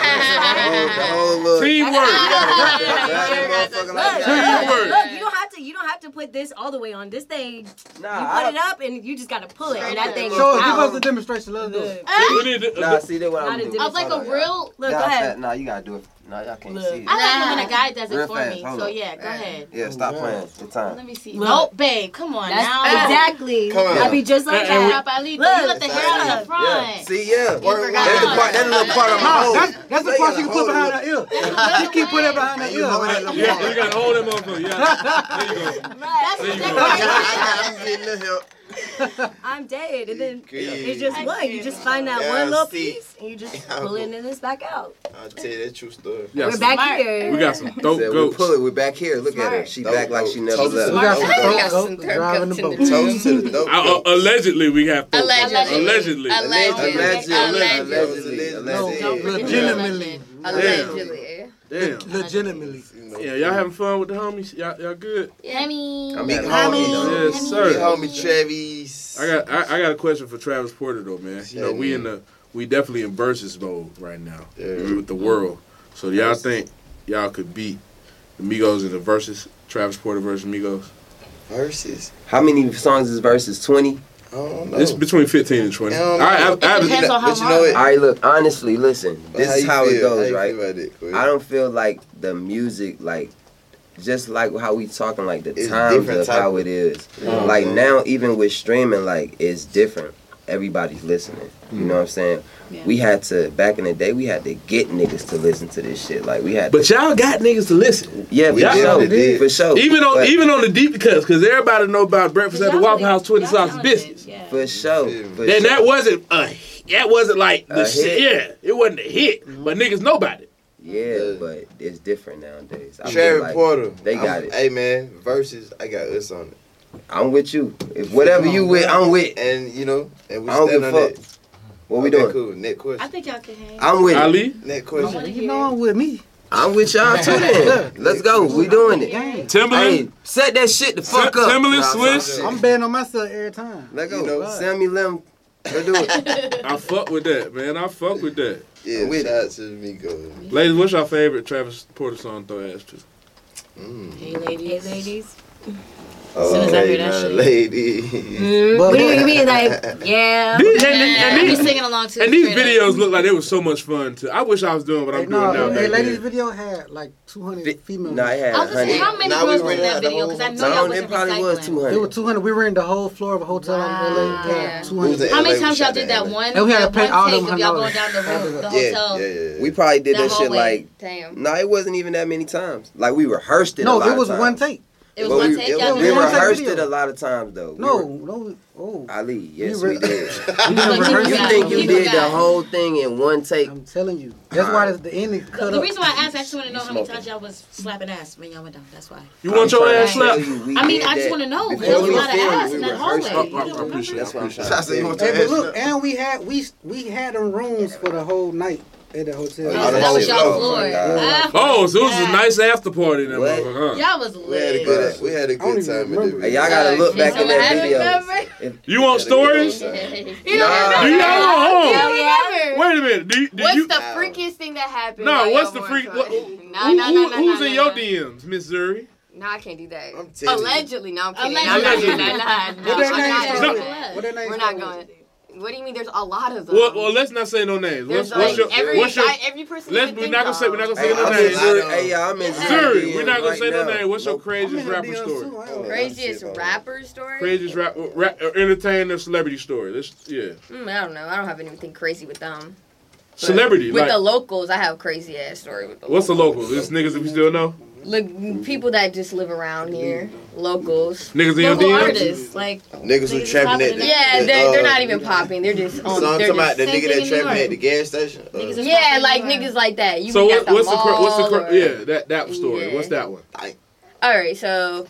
whole look. Teamwork. Grab that motherfucker like Look, that. Teamwork. look, you don't have to put this all the way on. This thing, you Nah, put it up and you just gotta pull it, and that thing is So give us out. a demonstration. Let's do it. We need to, Nah, see that what Not I'm a doing. I was like a real. Look, go ahead. Nah, you gotta do it. Nah, y'all can't Look. see it. I like it when a guy does it Real for fast, me. hold So on. yeah, go ahead. Yeah, stop playing. Good time. Let me see. Look. Nope, babe. Come on That's now. exactly. Come on. I be just like And we- that. Stop, Ali. Look. You let the hair out in the front. Yeah. See, yeah. You forgot. That's the part. That's a little part of my No, hole. that's the part you can put behind that ear. You keep putting it behind that ear. hold that little Yeah, part. you gotta hold that motherfucker. Yeah. There you go. That's There you that's go. right. I'm getting the help. I'm dead, and then Good. it's just what you just find that Yeah, one little see. piece, and you just pull it and it's back out. I'll tell you that true story. We got We're some- back Smart. here. We got some dope Said we goats. pull it. We're back here. Look at her. Smart. She back like she never Toast left. We got some We got dope some goats driving the goats in boat. the Toast to the dope. goats. Allegedly, we have dope Allegedly. goats. Allegedly. Allegedly. No, Allegedly. legitimately. Allegedly. Damn. Legitimately. Yeah, y'all having fun with the homies? Y'all good? I mean, I'm Big having homie. fun, though. Yes, Big sir. homie Travis. I got a question for Travis Porter though, man. You know, we definitely in versus mode right now with the world. So do y'all think y'all could beat the Migos in the versus? Travis Porter versus Migos? Versus. How many songs is versus 20? I don't know. It's between 15 and 20. I don't know. I it depends on how But you know long. it. All right, look, honestly, listen. This is how it goes, right? I I don't feel like the music, like, just like how we talking, like the It's times different of type how of- it is. Mhm. Like now, even with streaming, like it's different. Everybody's listening. You know what I'm saying? Yeah. We had to back in the day. We had to get niggas to listen to this shit. Like we had. But y'all got niggas to listen. yeah, for we sure, did. for sure. Even But on the deep cuts, because everybody know about breakfast at the Waffle House 20 sauce biscuits. Yeah. for sure. For Then sure. that wasn't like the A shit. hit. Yeah, it wasn't a hit, but niggas know about it. Yeah, but it's different nowadays. I feel Travis like Porter. they got it. Hey man, versus. I got us on it. I'm with you. If whatever you with, I'm with. And you know, and we I don't stand give on a fuck. that. What we Okay, doing? Cool. Next I question. think y'all can hang. I'm with it. Ali, Next question. You know I'm with me. I'm with y'all too then. Let's go. We doing it. Hey, Timberland, set that shit the fuck up. Timberland, Nah, Swiss. nah, I'm betting on myself every time. Let go. You know, Sammy Lim. Let's do it. I fuck with that, man. I fuck with that. Yeah, I'm with shout out to Migos. Ladies, what's your favorite Travis Porter song? Throw ass to. Hey, ladies. Hey, ladies. As soon as I hear that now, shit. lady. But What do you mean, like, yeah? I be And singing along too. these straight up. videos look like they was so much fun too. I wish I was doing what hey, I'm doing now. no, hey, back ladies then. video had like 200 female. Nah, it had I was gonna say, 100. how many Nah, we girls were really in that had the video? whole Because I know y'all No, it wasn't probably was recycling. 200. It was 200. We were in the whole floor of a hotel in LA. Yeah. Yeah, Who's 200. in How many LA? times y'all Shot did that that one? And we had to that pay one all take them of y'all going $100. down the room, the Yeah, hotel. yeah. We probably did That that shit hallway. like. Damn. No, it wasn't even that many times. Like we rehearsed it. a No, lot it was of one times. take. It was But one we, take. it- Y'all we did one one take rehearsed video. it a lot of times though. We No, were- no. Oh, Ali, yes, We we re- did. we didn't Look, rehearse You Yeah, it. think you you did got the it. whole thing in one take? I'm telling you. That's why the ending cut The up. reason why I asked, I just want to know how many smoking. times y'all was slapping ass when y'all went down. That's why. You want your I'm ass trying to slapped? tell you, we I mean, did I just that want to know. before There was a we lot of filmed, ass we in that rehearsed hallway. it. You don't appreciate it. That's what I'm I trying to said, you say. want Hey, your but ass look, slapped? and we had them rooms for the whole night at the hotel. Oh, So the that was whole y'all floor. floor. Yeah. Oh, so it was a Yeah. nice after party in that What? motherfucker, huh? Y'all was We had a lit. good, we had a I don't good even time in remember. the Hey, y'all gotta look back in that video. You want stories? You Nah. don't Do remember? y'all? Hold You on. don't remember? Wait a minute. Do What's you? the freakiest thing that happened? No, while what's y'all the were freak? on tour? Who's in your DMs, Miss Zuri? No, I can't do that. I'm telling you. Allegedly, no, I'm kidding. Allegedly. I'm not doing that. No, What their I'm not names doing are? that. What their names We're are? not going. What do you mean? There's a lot of them. Well, let's not say no names. There's What's your every Let's. person. We're you not think gonna say. of. We're not gonna Hey, say no I'm names. in- Zuri, hey, y'all, I'm in Zuri, we're not gonna right say no now. name. What's your I'm in craziest the rapper DMs story? too, I ain't- Craziest rapper story? Craziest rap, entertainer, celebrity story. Yeah, I don't know. I don't have anything crazy with them. But celebrity. With Like, the locals, I have crazy ass story with the what's the locals. local? It's niggas that we still know. Look, people that just live around here, locals. Niggas in Local DMs. artists, like Niggas who Niggas trapping popping at in the. Yeah, the, they're not even popping. They're just on. So I'm they're talking about just, the Same nigga thing that in trapping New at the gas station. Niggas is- yeah, like niggas like that. You So be at the what's the mall or- that story? Yeah. What's that one? All right, so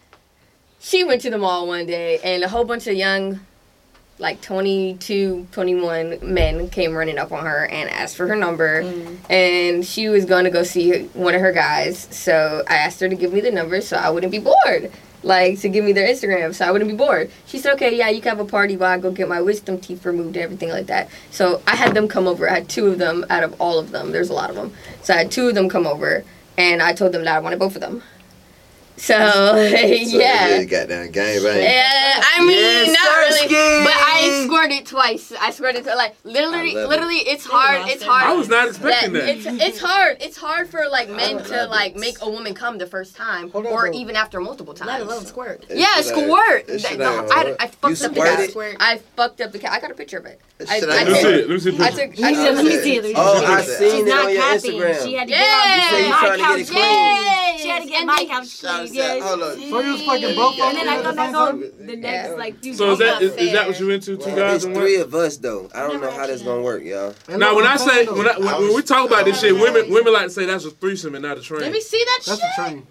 she went to the mall one day, and a whole bunch of young, like 22, 21 men came running up on her and asked for her number, and she was going to go see one of her guys. So I asked her to give me the number so I wouldn't be bored. Like, to give me their Instagram so I wouldn't be bored. She said, okay, yeah, you can have a party while I go get my wisdom teeth removed and everything like that. So I had them come over. I had 2 of them out of all of them. There's a lot of them. So I had 2 of them come over, and I told them that I wanted both of them. So, yeah. You got down gang bang. Yeah, I mean, Yes, not really, Sirski. but I scored it twice. I scored it like literally, I love it. it's hard. It's hard. I was not expecting that. It's hard. It's hard for like men to like make a woman come the first time, Hold on, or bro. even after multiple times. let alone squirt. Yeah, That shit ain't- squirt. that shit No, ain't I hard. fucked You up the squirted? cat. I fucked up the cat. I got a picture of it. That I shit took- ain't Let me see hard. it. Let me see the I picture. took. Let me see it. Oh, I She's seen it not on your capping. Instagram. She had to Yeah. get You say you my trying to get couch it clean. Yes. She had to get And my then- couch Shout clean. out, Yes. hold on. So you was fucking both of And then I them go at back the home same time? the next like few So is days. that what you into? 2 guys It's and 3 one. of us though. I don't know how this gonna work, y'all. And Now look, when I'm I say saying, though, when we talk about this shit, women like to say that's a threesome and not a train. Let me see that that's shit. a train.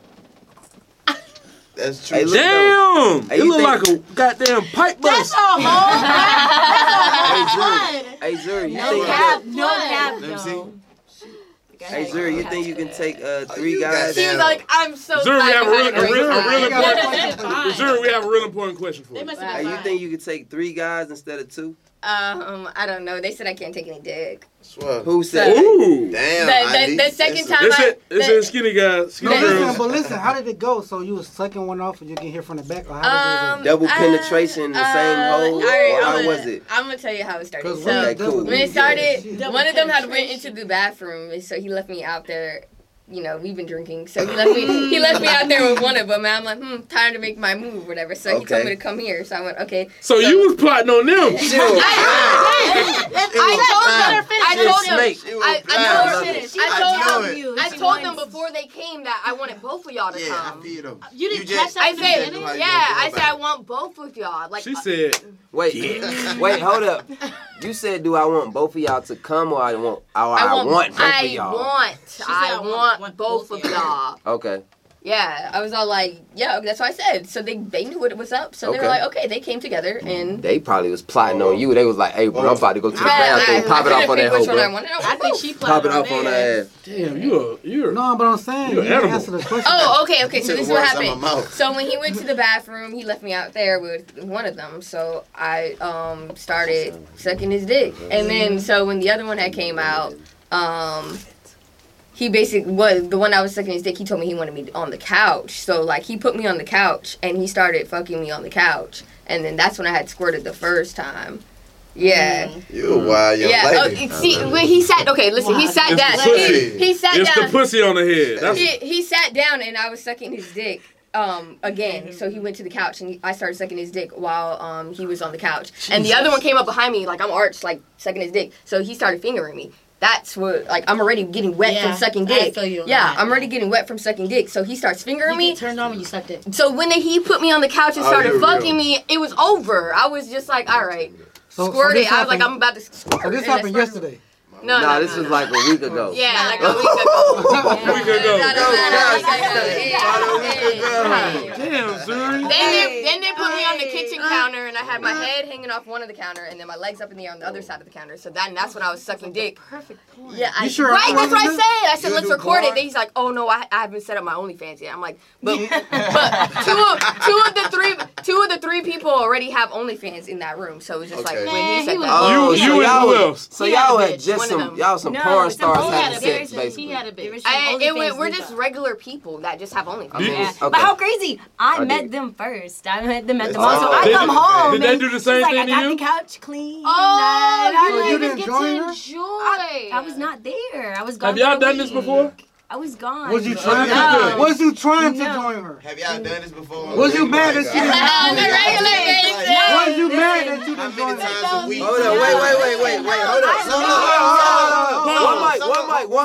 That's true. Hey, look, Damn! Hey, It you look like think- a goddamn pipe bus. That's a whole. That's a whole flood. Hey, Zuri, you No think? cap, no cap, Let me see. no. Hey, Zuri, you think you can take 3 you guys? She was like, I'm so Zuri, we have a glad real you had a great time. important. Zuri, we have a real important question for They you. must Hey, have you been think you could take 3 guys instead of 2? I don't know. They said I can't take any dick. Swear. Who said? that? Ooh! Damn. The second time It's a skinny guy, skinny No, listen, girls. but listen, how did it go? So you was sucking one off and you can hear from the back, or how did it Double penetration, the same hole? Or how was it? I'm gonna tell you how it started. go? 'Cause So Okay, cool. when it started, Double one of them had went penetration. into the bathroom, and so he left me out there. You know, we've been drinking, so he left me out there with one of them. And I'm like, time to make my move, whatever. So he told Okay. me to come here. So I went, okay. So you was plotting on them. I told them. Snake. I told them before they came that I wanted both of y'all to Yeah, I come. feel them. You didn't You catch just- that I in the said, beginning? how you yeah, gonna go I said about I it. want both of y'all. Like, She said, Wait, hold up. You said, do I want both of y'all to come or I want both of y'all? I want both of y'all. Okay. Yeah, I was all like, yeah, that's what I said. So they knew what was up. So they were Okay. like, okay, they came together and. They probably was plotting on you. They was like, hey, bro, I'm about to go to the I bathroom. Pop it off on that couldn't pick hoe, which one I bro. wanted. I think she Pop it plotted off on her ass. damn, you're. No, but I'm saying You're you an didn't animal. answer the question. Oh, okay. So this is what Words out my happened. mouth. So when he went to the bathroom, he left me out there with one of them. So I started sucking his dick, and then so when the other one had came out, he basically was the one I was sucking his dick. He told me he wanted me on the couch. So like he put me on the couch and he started fucking me on the couch, and then that's when I had squirted the first time. Yeah. You a wild young Yeah. lady. See, when he sat. Okay, listen. He sat It's down. the pussy. He sat It's down. the pussy on the head. That's He sat down and I was sucking his dick again. So he went to the couch and I started sucking his dick while he was on the couch. And the other one came up behind me like I'm arched like sucking his dick. So he started fingering me. That's what like I'm already getting wet Yeah, from sucking I dick. feel you on Yeah, that. I'm already getting wet from sucking dick. So he starts fingering You me. get turned on when you sucked it. So when he put me on the couch and Oh, started you're fucking real. me, it was over. I was just like, all right, So squirt this it. I was like, happened- I'm about to squirt. So this And happened that's- yesterday. Nah, this was like a week ago. Yeah, like a week ago. a week ago. Damn, Zuri. Then they put me on the kitchen counter, and I had my head hanging off one of the counter, and then my legs up in the air on the other side of the counter. So that's when I was sucking dick. Perfect point. Yeah, You sure right. I That's what I wasn't said. I said You let's do record it. porn? Then he's like, oh no, I haven't set up my OnlyFans yet. I'm like, but two of the three 3 people already have OnlyFans in that room, so it was just like Okay. when Man, he said he was- that. You and who else? So He had y'all a had bitch, just one of some them. y'all some No, porn some stars old having had a sex bitch. basically. He had a bitch. We're just regular people that just have OnlyFans. I mean, Yeah. okay. But how crazy! I I met did. them first. I met them at the That's mall. So all. I Did- come home. did they and do the she's same like, thing I to got you? the couch clean. Oh, and you I'm didn't like, even get join to her? enjoy. I was not there. I was gone. Have y'all for a done this week. before? I was gone. Was you trying No. to? Was you trying to No. join her? Have y'all done this before? Was you mad that she didn't On the join her? regular basis. Was you mad that you How didn't many join her? times a week? Hold up, wait, hold up. One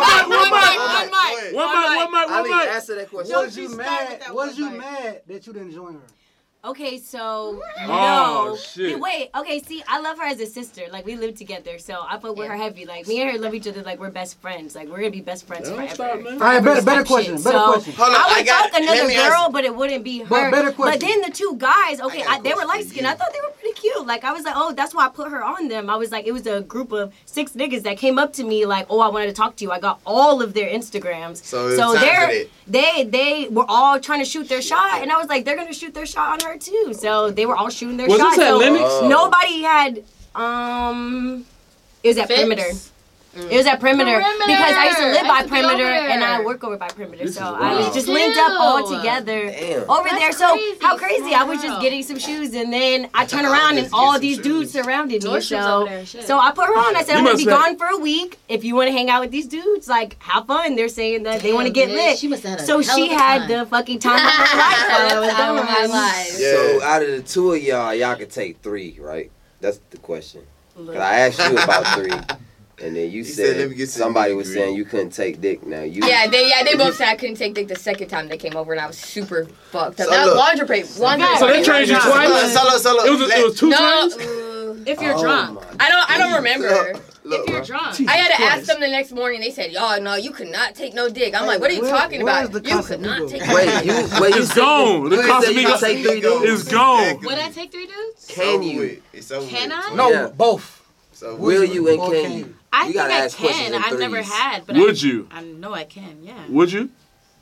mic. One mic. Answer that question. Was you mad? Was you mad that you didn't join her? Okay, so Oh, no. shit. Wait, okay, see, I love her as a sister. Like, we live together, so I fuck with her heavy. Like, me and her love each other like we're best friends. Like, we're gonna be best friends Don't forever. stop, man. All right, better Type question. shit. Better So, question. Hold on, I I would got- fuck another let me girl, ask- but it wouldn't be her. But better question. But then the 2 guys, okay, I got a they were question light for skinned. you. I thought they were pretty cute. Like, I was like, oh, that's why I put her on them. I was like, it was a group of 6 niggas that came up to me like, oh, I wanted to talk to you. I got all of their Instagrams. So it was time for they were all trying to shoot their shot, and I was like, they're gonna shoot their shot on her too. So they were all shooting their Was shot. this at So Lennox? nobody had it was at Fits? Perimeter. It was at Perimeter because I used to live I by used to be over Perimeter there. and I work over by Perimeter. This So is I wild. just linked up all Too. together Damn. over there. That's So crazy, how crazy! I was small just world. getting some shoes and then I turn around and all these dudes surrounded me. Nordstrom's over there, shit. So I put her on. I said You I'm gonna must be have- gone for a week. If you want to hang out with these dudes, like have fun. They're saying that they want to Damn, get bitch. lit. She must have had a So hell she of a had time. the fucking time of her life. That was Time of my life. So out of the 2 of y'all could take 3, right? That's the question. 'Cause I asked you about 3, and then you said, "Let said me get to somebody the was nitty-gritty." saying you couldn't take dick. Now you. Yeah, they both said I couldn't take dick the second time they came over, and I was super fucked up. So That was look. laundry. So they trained you twice? Solo. It was 2 No, times? If you're drunk. I don't remember. If you're drunk. I had to ask them the next morning. They said, "Y'all, no, you could not take no dick." I'm like, "What are you talking where's about? the You could not Casamigo? take." Wait, you It's gone. The You said you Casamigo can take 3 dudes. is gone. Would I take 3 dudes? Can you? Can I? No, Yeah. both. So Will you and Or can can you? you? I You think gotta I ask questions can. in I've never threes. had, but Would you? I know I can. Yeah. Would you?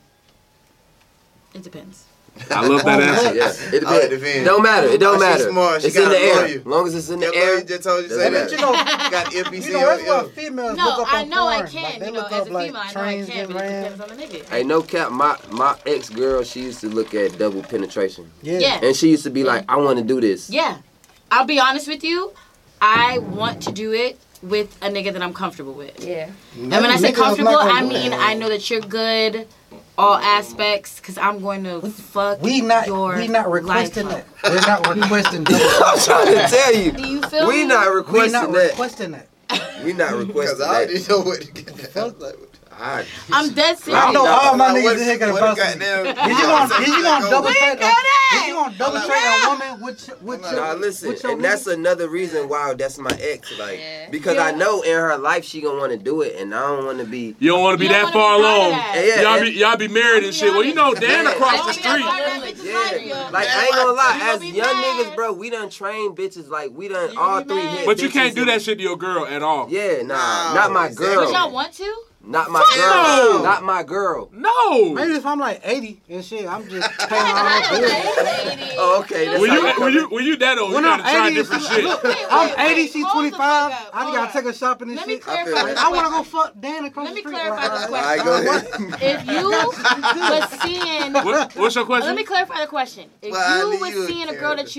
It depends. I love that answer. Yeah, it Oh, it depends. depends. Don't matter. It don't Oh, she's matter. smart. She It's in got the a air. lawyer. As long as it's in the Your air. lawyer just told you to say doesn't that. But you know, Got NPC you know that's on what you. females No, look up I on know I porn. can. Like, they You know, look as up a like female, I know I trains can, getting but it ran. depends on the nigga. Hey, no cap. My ex girl, she used to look at double penetration, Yeah. and she used to be like, "I want to do this." Yeah. I'll be honest with you. I want to do it with a nigga that I'm comfortable with. Yeah. And when I say Niggas comfortable, not gonna I do mean that. I know that you're good, all aspects, because I'm going to fuck We not your requesting life that. We're not requesting double. I'm trying to tell you. Do you feel We me? not We requesting not that. requesting that. We not Because requesting I that. didn't know what to get that. I was like, I- I'm dead serious. I know all my Like, niggas in here can what vouch for me. goddamn- Is you gonna double check? Is you gonna double Like, check a woman with Nah, your listen, with your and that's nigga? another reason why that's my ex. Like, Yeah. because I know in her life she gonna want to do it, and I don't want to be. You don't want to be You don't that wanna far be part of along. that. Yeah, Y'all be married and shit. Well, you know, Dan Yeah. across the I street. Yeah, like I ain't gonna lie, You gonna as be young mad. niggas, bro, we done trained bitches like we done You all gonna be 3 mad. hit. But you bitches can't do and- that shit to your girl at all. Yeah, nah, No, not my exactly. girl. But y'all want to? Not my Fuck girl. no. Not my girl. No. Maybe if I'm like 80 and shit, I'm just paying all her bills. Oh, okay. That's When how you that when you comes. when you that old, When you gotta I'm try 80, different shit. I'm 80, she's Hold the 25. fuck up. I just gotta take her shopping and Let me shit. clarify Like, this I wanna go question. fuck Dan across Let the me street. clarify Like, this alright. question. All right, go ahead. If you was seeing... What's your question? Let me clarify the question. If Well, I you knew was you would seeing a care. girl that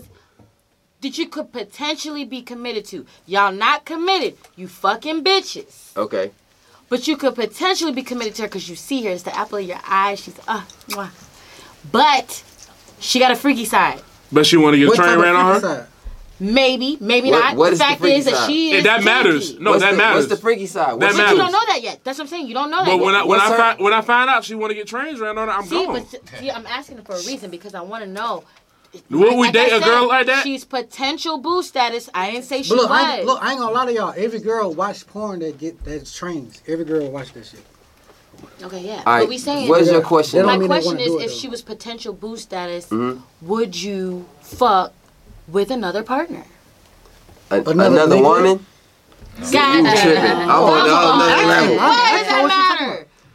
you could potentially be committed to, y'all not committed, you fucking bitches, Okay. but you could potentially be committed to her because you see her, it's the apple of your eye, she's mwah. But she got a freaky side. But she want to get a What train type of ran on her. freaky side? Maybe What- not. what The is the fact freaky is that side? she Yeah, is that matters. kinky. No, What's that the, matters. What's the freaky side? That What's But matters. you don't know that yet. That's what I'm saying. You don't know that But yet. when What's her- I find out she want to get trains ran on her, I'm See, gone. but see, I'm asking for a reason because I want to know. Would we Like date I a girl said, like that? She's potential boo status. I didn't say she But look, was. I ain't gonna lie to y'all. Every girl watch porn that's trains. Every girl watch that shit. Okay, yeah. All But right. we saying. What is your They question? don't My mean they question wanna is, do it, if though. she was potential boo status, Mhm. would you fuck with another partner? Another nigga? woman? God you tripping. I want Come another on. level. Why does That's that what she talking matter?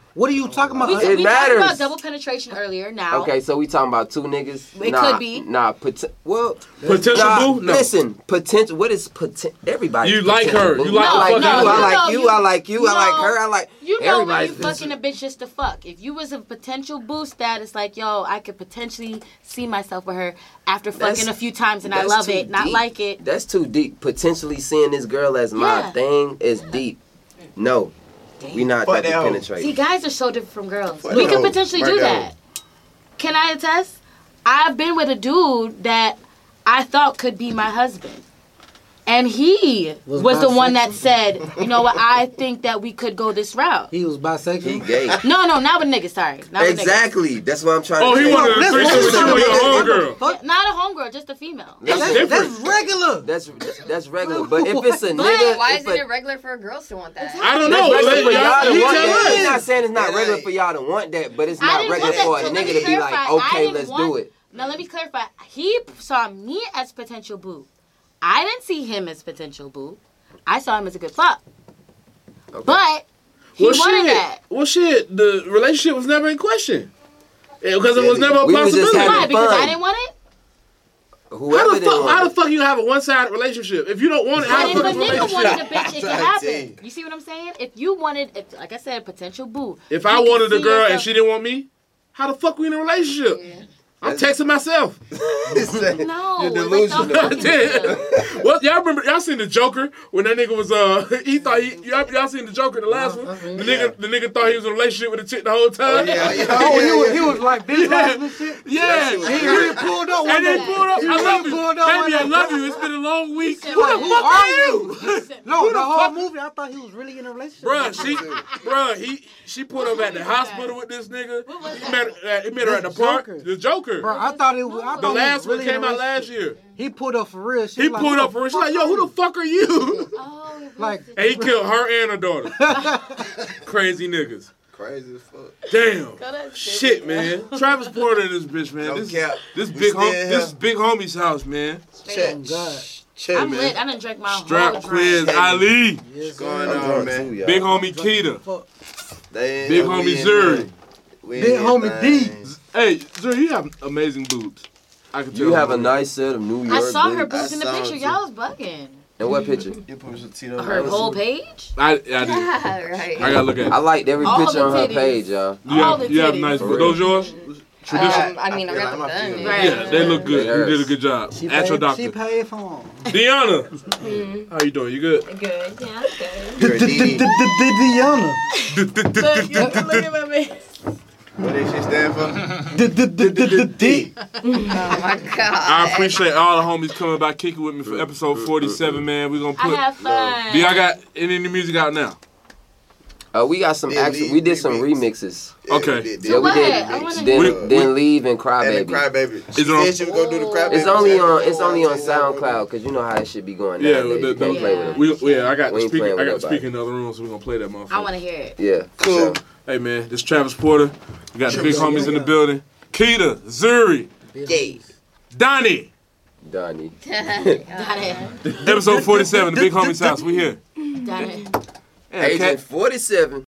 What are you talking about? We It talked matters. about double penetration earlier. Now, Okay, so we talking about two niggas? It could be. Potential Nah, boo? No. listen, potential. What is potential? Everybody. You like her. potential, You boo. like I the like fucking you. I girl. like you. I like you. I like her. I like. You know when you everybody's fucking a bitch just to fuck. If you was a potential boo status, like, yo, I could potentially see myself with her after fucking That's- a few times and I that's love too it, not deep. like it. That's too deep. Potentially seeing this girl as my Yeah. thing is deep. No, we not Fuck double that hoe. penetrating. See, guys are so different from girls. Fuck We that could hoe. potentially Right do there. that. Can I attest? I've been with a dude that I thought could be my husband. And he was the one that said, you know what, I think that we could go this route. He was bisexual. He gay. No, not with niggas, sorry. Not with Exactly. That's what I'm trying Oh, to he say. wanted a Listen, threesome with listen, you and your listen, homegirl. Fuck. niggas. Not a homegirl, just a female. That's different. regular. That's regular. But if it's a But nigga, why if isn't a- it regular for girls to want that? I don't That's know. regular for y'all to He want tell that. us. It's not saying it's not It regular ain't. for y'all to want that, but it's I not didn't regular want that. for a So let nigga me to be like, clarify. I okay, didn't let's want- do it. Now let me clarify. He saw me as potential boo. I didn't see him as potential boo. I saw him as a good fuck. Okay. But he wanted that. Well, shit. The relationship was never in question. Because it was never a We was just possibility. having Why? Because fun. I didn't want it? Whoever How the didn't fuck? want How it. the fuck you have a one-sided relationship? If you don't want it, how But the if fuck a is a nigga wanted a relationship? bitch, it could Trying to happen. tell You see what I'm saying? If you wanted, like I said, a potential boo. If you I could wanted a see girl and yourself- she didn't want me, how the fuck we in a relationship? I'm texting myself. No, You're like, delusional. don't- Well, y'all remember? Y'all seen the Joker when that nigga was he thought y'all seen the Joker the last one? The nigga thought he was in a relationship with a chick the whole time. He was like this and shit. Yeah. He really pulled up one And day. then pulled up. He I really love you, pulled up one baby. I day. love you. It's been a long week. said, Who like, the who fuck are are you? No, Who the whole fuck- movie, I thought he was really in a relationship. She put up at the hospital with this nigga. was He met her at the That's park. Joker. The Joker. Bro, I thought it was. I thought The he was last one really in came a out last relationship. year. He pulled up for real. She He like, pulled who up for her. the She's like, yo, fuck who the fuck are you? Oh, it was Like- the- And he killed her and her daughter. Crazy niggas. Crazy as fuck. Damn. that's Shit, man. Travis Porter and this bitch, man. No This, cap. this We big still hom- here. this is big homie's house, man. Check. Oh, God. Check, I'm man. lit. I done drank my Strap whole quiz, drink. Ali. Yes, Going sir. on, drunk man. too, y'all. Big homie Keita. Fuck. They ain't Big here, homie we in Zuri. there. We in Big here, homie thing. D. Hey, Zuri, you have amazing boobs. I can tell. You have a nice set of New York I saw her boots. boobs in the I saw picture. it, Y'all was bugging. And what picture? You put some Tito. Her whole page? I did. Yeah, right. I gotta look at I it. liked every All picture the on her titties. page, y'all. all the You have titties. nice For boobs. real. Those yours? Tradition. I mean, I feel got them like my done. feet- Right. Yeah, they look good. They You did a hers. good job. She At your paid, doctor. she paid for him. Deanna, how you doing? You good? Good. Yeah, good. You're a DD. Diana. Look at my face. What did she stand for? D. Oh my god. I appreciate all the homies coming by kicking with me for episode 47, man. We're gonna I put. have fun. Do y'all got any new music out now? We got some Yeah, actual. We did some remix. remixes. Okay. we did. Yeah, we what? did. I wanna Then, hear. then leave and And the crybaby. Crybaby. She Is it on- said she was gonna do the Crybaby. It's only on. It's only on SoundCloud because you know how that shit be going. Yeah, nowadays. You can't play with it. I got We the ain't speaker. playing I with got the nobody. speaker in the other room, so we're gonna play that motherfucker. I want to hear it. Yeah, for Cool. sure. Hey man, this Travis Porter. We got the big homies in the building. Keita, Zuri, Yeah. Donnie. Donnie. Got it. Episode 47, the big homies house. We here. Got it. Yeah, Agent 47.